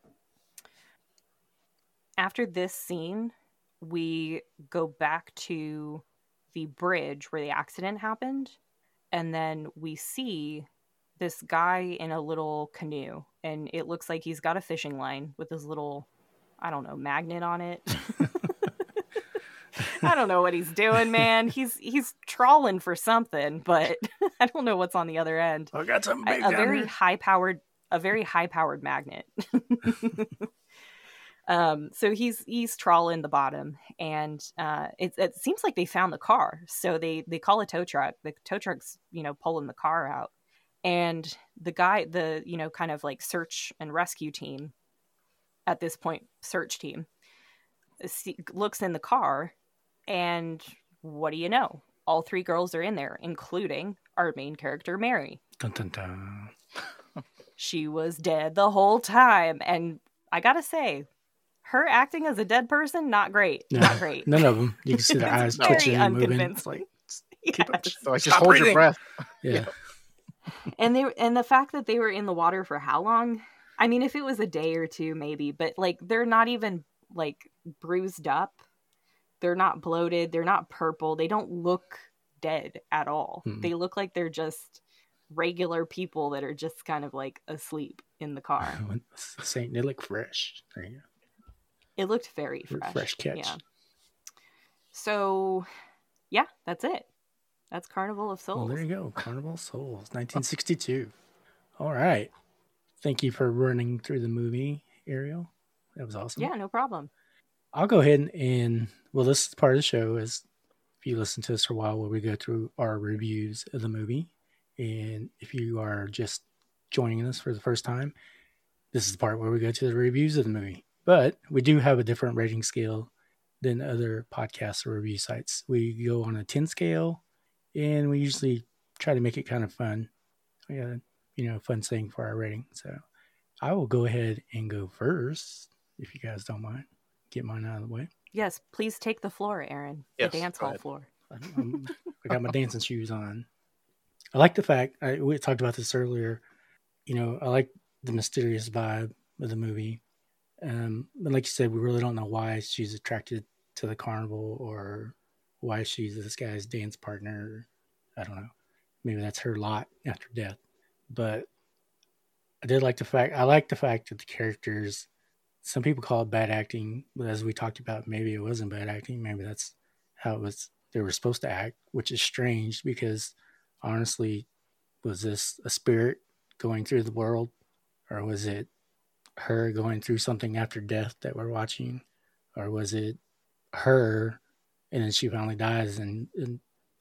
After this scene, we go back to the bridge where the accident happened, and then we see this guy in a little canoe, and it looks like he's got a fishing line with this little, I don't know, magnet on it. I don't know what he's doing, man. He's trawling for something, but I don't know what's on the other end. I got something big a very high powered magnet. So he's trawling the bottom, and it seems like they found the car. So they call a tow truck. The tow truck's pulling the car out, and the guy, kind of like search and rescue team at this point, search team looks in the car. And what do you know? All three girls are in there, including our main character, Mary. Dun, dun, dun. She was dead the whole time. And I gotta say, her acting as a dead person, not great. No, not great. None of them. You can see their eyes twitching and moving. It's like, just hold your breath. Yeah. And the fact that they were in the water for how long? I mean, if it was a day or two, maybe, but like they're not even like bruised up. They're not bloated. They're not purple. They don't look dead at all. Mm-hmm. They look like they're just regular people that are just kind of like asleep in the car. They look fresh. There you go. It looked very fresh. Fresh catch. Yeah. So, yeah, that's it. That's Carnival of Souls. Well, there you go. Carnival of Souls, 1962. All right. Thank you for running through the movie, Ariel. That was awesome. Yeah, no problem. I'll go ahead and this is part of the show, is if you listen to us for a while, where we go through our reviews of the movie. And if you are just joining us for the first time, this is the part where we go to the reviews of the movie. But we do have a different rating scale than other podcasts or review sites. We go on a 10 scale, and we usually try to make it kind of fun. We got a fun thing for our rating. So I will go ahead and go first, if you guys don't mind. Get mine out of the way. Yes, please take the floor, Aaron. Yes, the dance hall floor. I got my dancing shoes on. I like the fact, we talked about this earlier, I like the mysterious vibe of the movie. But like you said, we really don't know why she's attracted to the carnival or why she's this guy's dance partner. I don't know. Maybe that's her lot after death. But I like the fact that the characters, some people call it bad acting, but as we talked about, maybe it wasn't bad acting. Maybe that's how they were supposed to act, which is strange because honestly, was this a spirit going through the world, or was it her going through something after death that we're watching, or was it her and then she finally dies and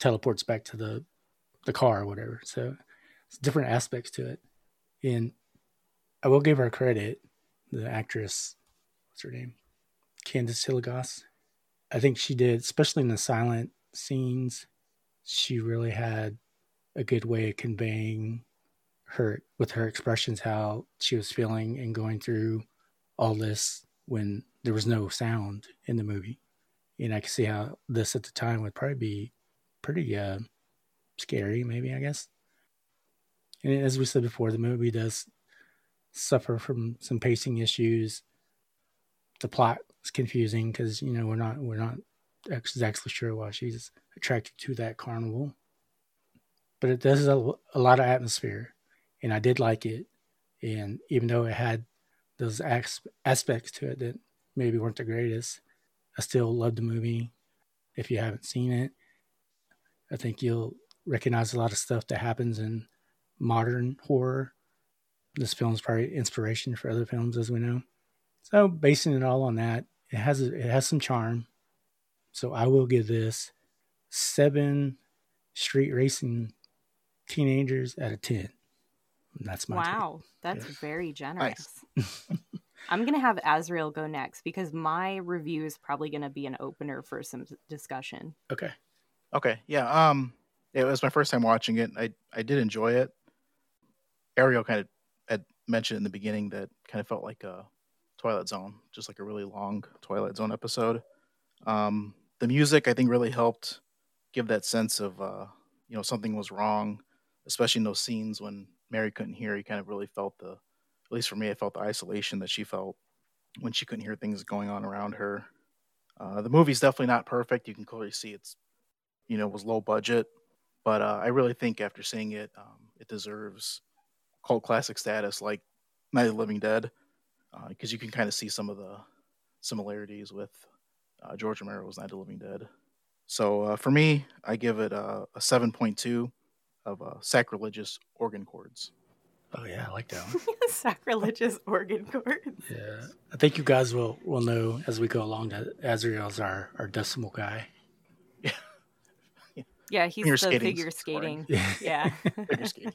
teleports back to the car or whatever. So it's different aspects to it. And I will give her credit, the actress, what's her name? Candice Hilligoss. I think she did, especially in the silent scenes, she really had a good way of conveying with her expressions, how she was feeling and going through all this when there was no sound in the movie. And I can see how this at the time would probably be pretty scary, maybe, I guess. And as we said before, the movie does suffer from some pacing issues. The plot is confusing because, we're not exactly sure why she's attracted to that carnival. But it does a lot of atmosphere, and I did like it. And even though it had those aspects to it that maybe weren't the greatest, I still love the movie. If you haven't seen it, I think you'll recognize a lot of stuff that happens in modern horror. This film is probably inspiration for other films, as we know. So basing it all on that, it has some charm. So I will give this 7 street racing teenagers out of 10. And that's my Wow, that's very generous. Nice. I'm going to have Azrael go next because my review is probably going to be an opener for some discussion. Okay. Yeah. It was my first time watching it. I did enjoy it. Ariel kind of had mentioned in the beginning that kind of felt like a Twilight Zone, just like a really long Twilight Zone episode. The music, I think, really helped give that sense of, something was wrong, especially in those scenes when Mary couldn't hear. You kind of really felt at least for me, I felt the isolation that she felt when she couldn't hear things going on around her. The movie's definitely not perfect. You can clearly see it's, was low budget, but I really think after seeing it, it deserves cult classic status like Night of the Living Dead, because you can kind of see some of the similarities with George Romero's Night of the Living Dead. So for me, I give it a 7.2 of sacrilegious organ chords. Oh yeah, I like that one. Sacrilegious organ chords. Yeah, I think you guys will know as we go along that Azrael's our decimal guy. Yeah, he's the figure skating. Yeah. Figure skating.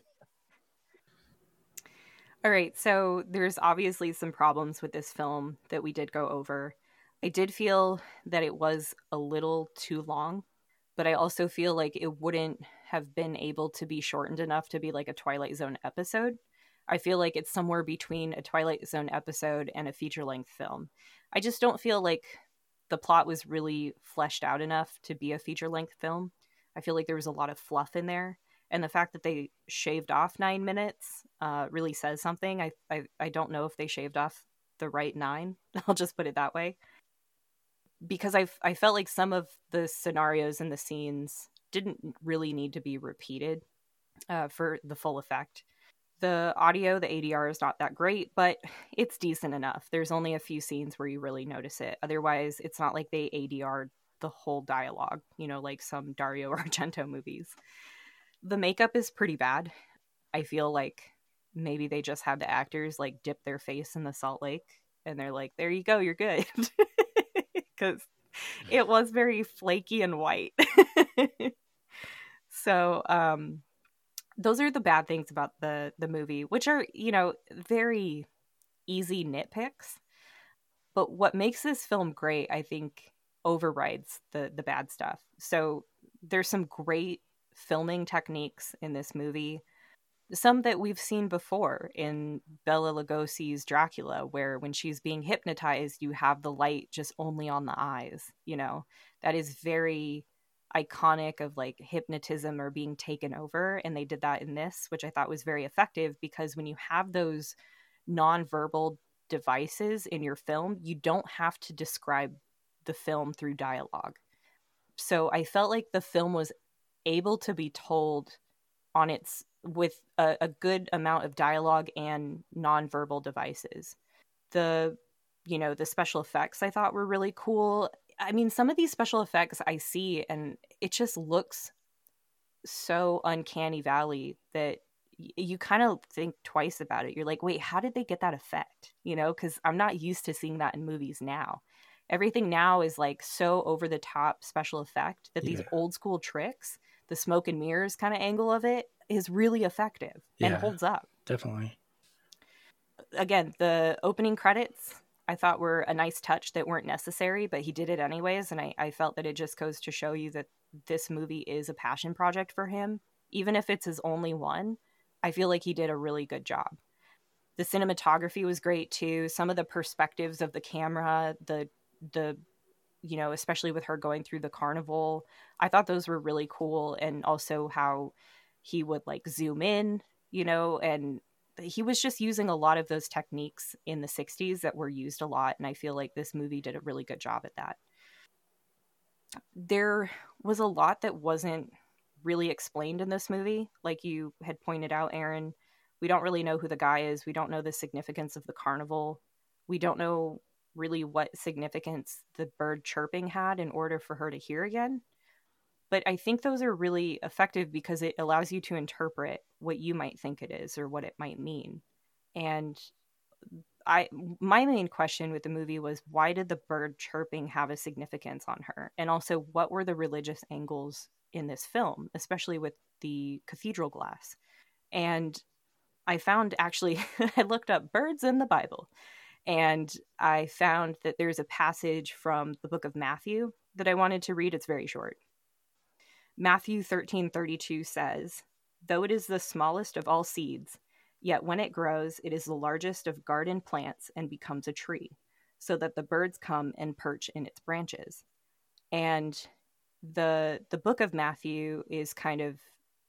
All right, so there's obviously some problems with this film that we did go over. I did feel that it was a little too long, but I also feel like it wouldn't have been able to be shortened enough to be like a Twilight Zone episode. I feel like it's somewhere between a Twilight Zone episode and a feature-length film. I just don't feel like the plot was really fleshed out enough to be a feature-length film. I feel like there was a lot of fluff in there. And the fact that they shaved off 9 minutes really says something. I don't know if they shaved off the right 9. I'll just put it that way. Because I felt like some of the scenarios and the scenes didn't really need to be repeated for the full effect. The audio, the ADR is not that great, but it's decent enough. There's only a few scenes where you really notice it. Otherwise, it's not like they ADR'd the whole dialogue, like some Dario Argento movies. The makeup is pretty bad. I feel like maybe they just had the actors like dip their face in the Salt Lake and they're like, there you go, you're good. Because it was very flaky and white. So those are the bad things about the movie, which are, very easy nitpicks. But what makes this film great, I think, overrides the bad stuff. So there's some great filming techniques in this movie, some that we've seen before in Bela Lugosi's Dracula, where when she's being hypnotized, you have the light just only on the eyes. That is very iconic of like hypnotism or being taken over. And they did that in this, which I thought was very effective, because when you have those nonverbal devices in your film, you don't have to describe the film through dialogue. So I felt like the film was able to be told on its with a good amount of dialogue and nonverbal devices. The special effects I thought were really cool. I mean, some of these special effects I see and it just looks so uncanny valley that you kind of think twice about it. You're like, wait, how did they get that effect? Because I'm not used to seeing that in movies now. Everything now is like so over the top special effect that these old school tricks, the smoke and mirrors kind of angle of it is really effective and Yeah. holds up. Definitely. Again, the opening credits I thought were a nice touch that weren't necessary, but he did it anyways. And I felt that it just goes to show you that this movie is a passion project for him. Even if it's his only one, I feel like he did a really good job. The cinematography was great too. Some of the perspectives of the camera, the especially with her going through the carnival, I thought those were really cool. And also how he would like zoom in, and he was just using a lot of those techniques in the 60s that were used a lot. And I feel like this movie did a really good job at that. There was a lot that wasn't really explained in this movie. Like you had pointed out, Aaron, we don't really know who the guy is. We don't know the significance of the carnival. We don't know really what significance the bird chirping had in order for her to hear again. But I think those are really effective because it allows you to interpret what you might think it is or what it might mean. And my main question with the movie was, why did the bird chirping have a significance on her? And also, what were the religious angles in this film, especially with the cathedral glass? And I found actually, I looked up birds in the Bible, and I found that there's a passage from the book of Matthew that I wanted to read. It's very short. Matthew 13:32 says, "Though it is the smallest of all seeds, yet when it grows, it is the largest of garden plants and becomes a tree, so that the birds come and perch in its branches." And the book of Matthew is kind of,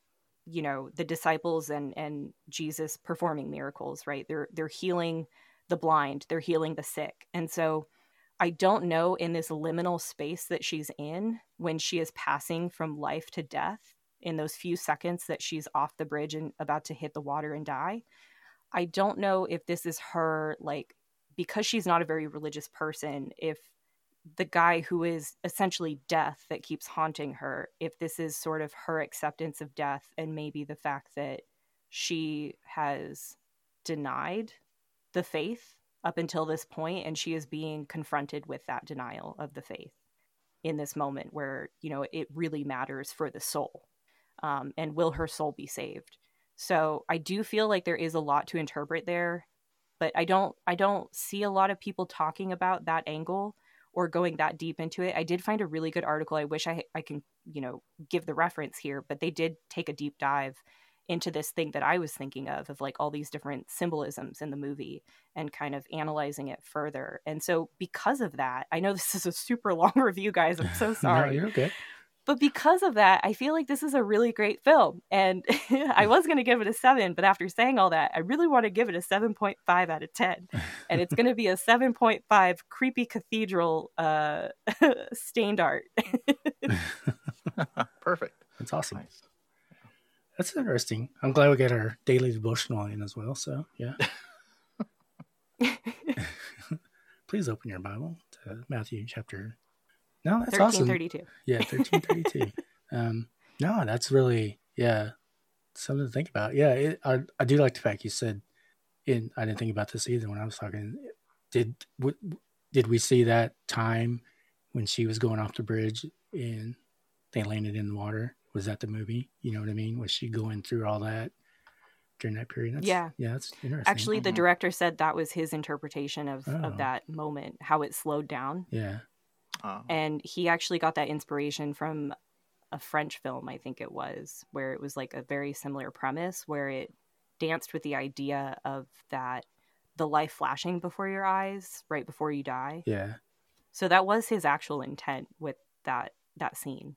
the disciples and Jesus performing miracles, right? They're healing the blind, they're healing the sick. And so I don't know, in this liminal space that she's in when she is passing from life to death, in those few seconds that she's off the bridge and about to hit the water and die, I don't know if this is her, like, because she's not a very religious person, if the guy who is essentially death that keeps haunting her, if this is sort of her acceptance of death and maybe the fact that she has denied the faith up until this point, and she is being confronted with that denial of the faith in this moment where, it really matters for the soul. And will her soul be saved? So I do feel like there is a lot to interpret there, but I don't see a lot of people talking about that angle or going that deep into it. I did find a really good article. I wish I can, give the reference here, but they did take a deep dive into this thing that I was thinking of like all these different symbolisms in the movie and kind of analyzing it further. And so because of that, I know this is a super long review, guys. I'm so sorry. No, you're okay. But because of that, I feel like this is a really great film. And I was going to give it a 7, but after saying all that, I really want to give it a 7.5 out of 10. And it's going to be a 7.5 creepy cathedral stained art. Perfect. That's awesome. Nice. That's interesting. I'm glad we got our daily devotional in as well. So, yeah. Please open your Bible to Matthew chapter. No, that's 1332. Awesome. Yeah, 1332. No, that's really, something to think about. Yeah, I do like the fact you said, I didn't think about this either when I was talking. Did we see that time when she was going off the bridge and they landed in the water? Was that the movie? You know what I mean? Was she going through all that during that period? Yeah, that's interesting. Actually, the director said that was his interpretation of that moment, how it slowed down. Yeah. And he actually got that inspiration from a French film, I think it was, where it was like a very similar premise where it danced with the idea of that, the life flashing before your eyes right before you die. Yeah. So that was his actual intent with that scene.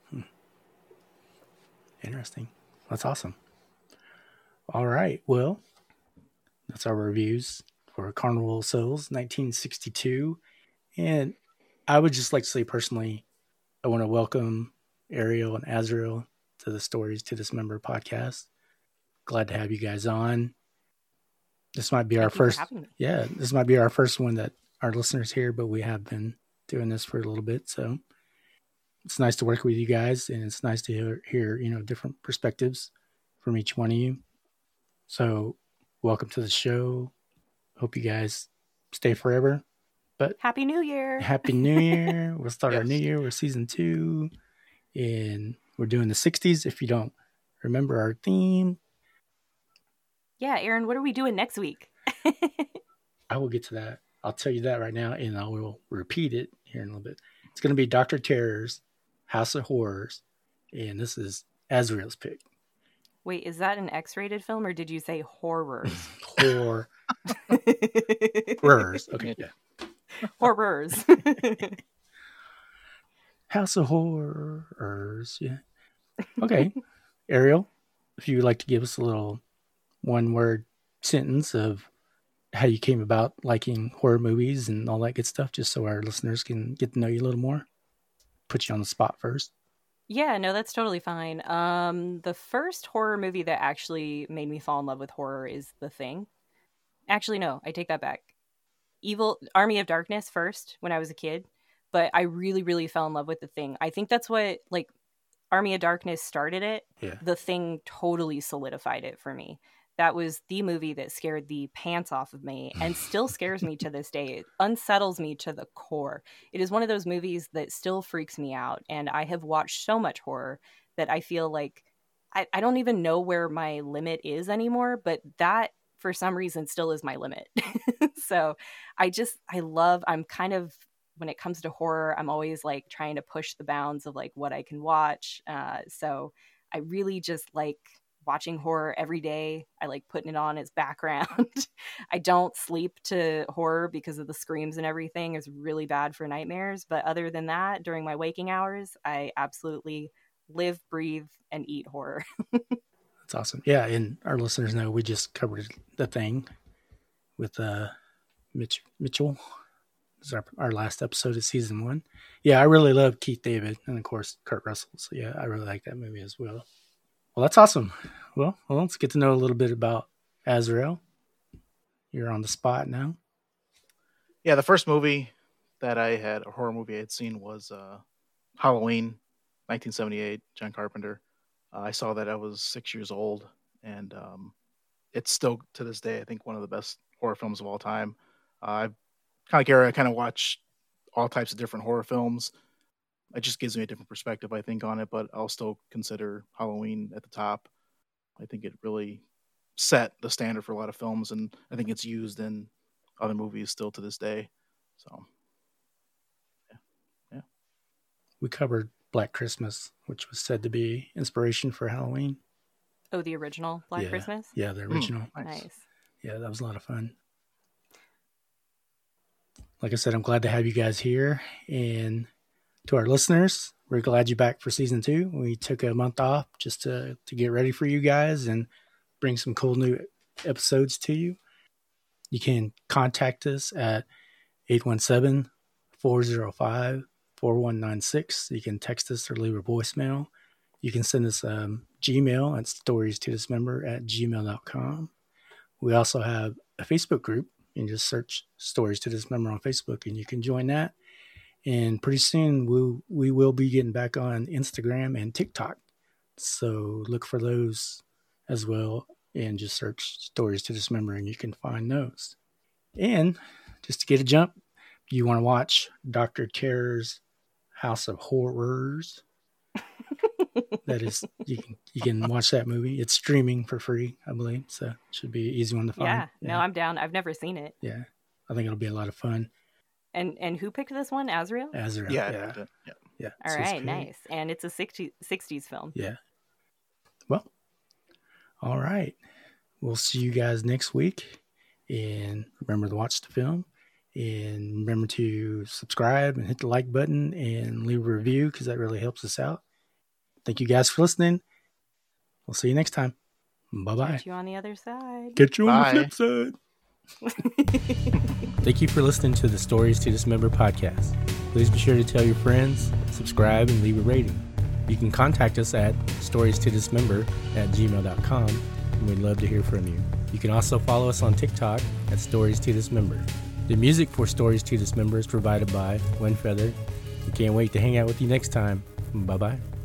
Interesting. That's awesome. All right. Well, that's our reviews for Carnival of Souls, 1962. And I would just like to say personally, I want to welcome Ariel and Azrael to the Stories to Dismember podcast. Glad to have you guys on. This might be our first. Yeah, this might be our first one that our listeners hear, but we have been doing this for a little bit, so it's nice to work with you guys, and it's nice to hear different perspectives from each one of you. So, welcome to the show. Hope you guys stay forever. But Happy New Year! Happy New Year! We'll start our new year with season 2. And we're doing the 60s. If you don't remember our theme. Yeah, Aaron, what are we doing next week? I will get to that. I'll tell you that right now, and I will repeat it here in a little bit. It's going to be Dr. Terror's House of Horrors, and this is Azrael's pick. Wait, is that an X-rated film, or did you say horrors? Horrors. Okay, yeah. Horrors. House of Horrors, yeah. Okay, Ariel, if you would like to give us a little one-word sentence of how you came about liking horror movies and all that good stuff, just so our listeners can get to know you a little more. Put you on the spot first. Yeah, no, that's totally fine. The first horror movie that actually made me fall in love with horror is The Thing. Actually, no, I take that back. Army of Darkness first when I was a kid, but I really, really fell in love with The Thing. I think that's what, like, Army of Darkness started it. Yeah. The Thing totally solidified it for me. That was the movie that scared the pants off of me and still scares me to this day. It unsettles me to the core. It is one of those movies that still freaks me out. And I have watched so much horror that I feel like I don't even know where my limit is anymore, but that for some reason still is my limit. So I'm kind of, when it comes to horror, I'm always like trying to push the bounds of like what I can watch. So I really just like watching horror every day. I like putting it on as background. I don't sleep to horror because of the screams and everything is really bad for nightmares. But other than that, during my waking hours, I absolutely live, breathe, and eat horror. That's awesome. Yeah, and our listeners know we just covered The Thing with Mitchell. This is our last episode of season 1. Yeah, I really love Keith David and, of course, Kurt Russell. So, yeah, I really like that movie as well. Well, that's awesome. Well, let's get to know a little bit about Azrael. You're on the spot now. Yeah, the first movie that I had, a horror movie I had seen, was Halloween, 1978, John Carpenter. I saw that I was 6 years old, and it's still, to this day, I think one of the best horror films of all time. Kind of like Gary, I kind of watch all types of different horror films. It just gives me a different perspective, I think, on it, but I'll still consider Halloween at the top. I think it really set the standard for a lot of films, and I think it's used in other movies still to this day. So, yeah. We covered Black Christmas, which was said to be inspiration for Halloween. Oh, the original Black Christmas? Yeah, the original. Nice. Yeah, that was a lot of fun. Like I said, I'm glad to have you guys here. And to our listeners, we're glad you're back for season 2. We took a month off just to get ready for you guys and bring some cool new episodes to you. You can contact us at 817-405-4196. You can text us or leave a voicemail. You can send us Gmail at storiestodismember@gmail.com. We also have a Facebook group. You can just search Stories to Dismember on Facebook and you can join that. And pretty soon we will be getting back on Instagram and TikTok. So look for those as well and just search Stories to Dismember and you can find those. And just to get a jump, you want to watch Dr. Terror's House of Horrors. That is, you can watch that movie. It's streaming for free, I believe. So it should be an easy one to find. Yeah, no, I'm down. I've never seen it. Yeah, I think it'll be a lot of fun. And who picked this one? Azrael? Azrael. Yeah. All right, nice. And it's a 60s film. Yeah. Well, all right. We'll see you guys next week. And remember to watch the film. And remember to subscribe and hit the like button and leave a review because that really helps us out. Thank you guys for listening. We'll see you next time. Bye-bye. Catch you on the other side. Get you on the flip side. Thank you for listening to the Stories to Dismember podcast. Please be sure to tell your friends, subscribe, and leave a rating. You can contact us at storiestodismember@gmail.com, and we'd love to hear from you. You can also follow us on TikTok at Stories to Dismember. The music for Stories to Dismember is provided by One Feather. We can't wait to hang out with you next time. Bye-bye.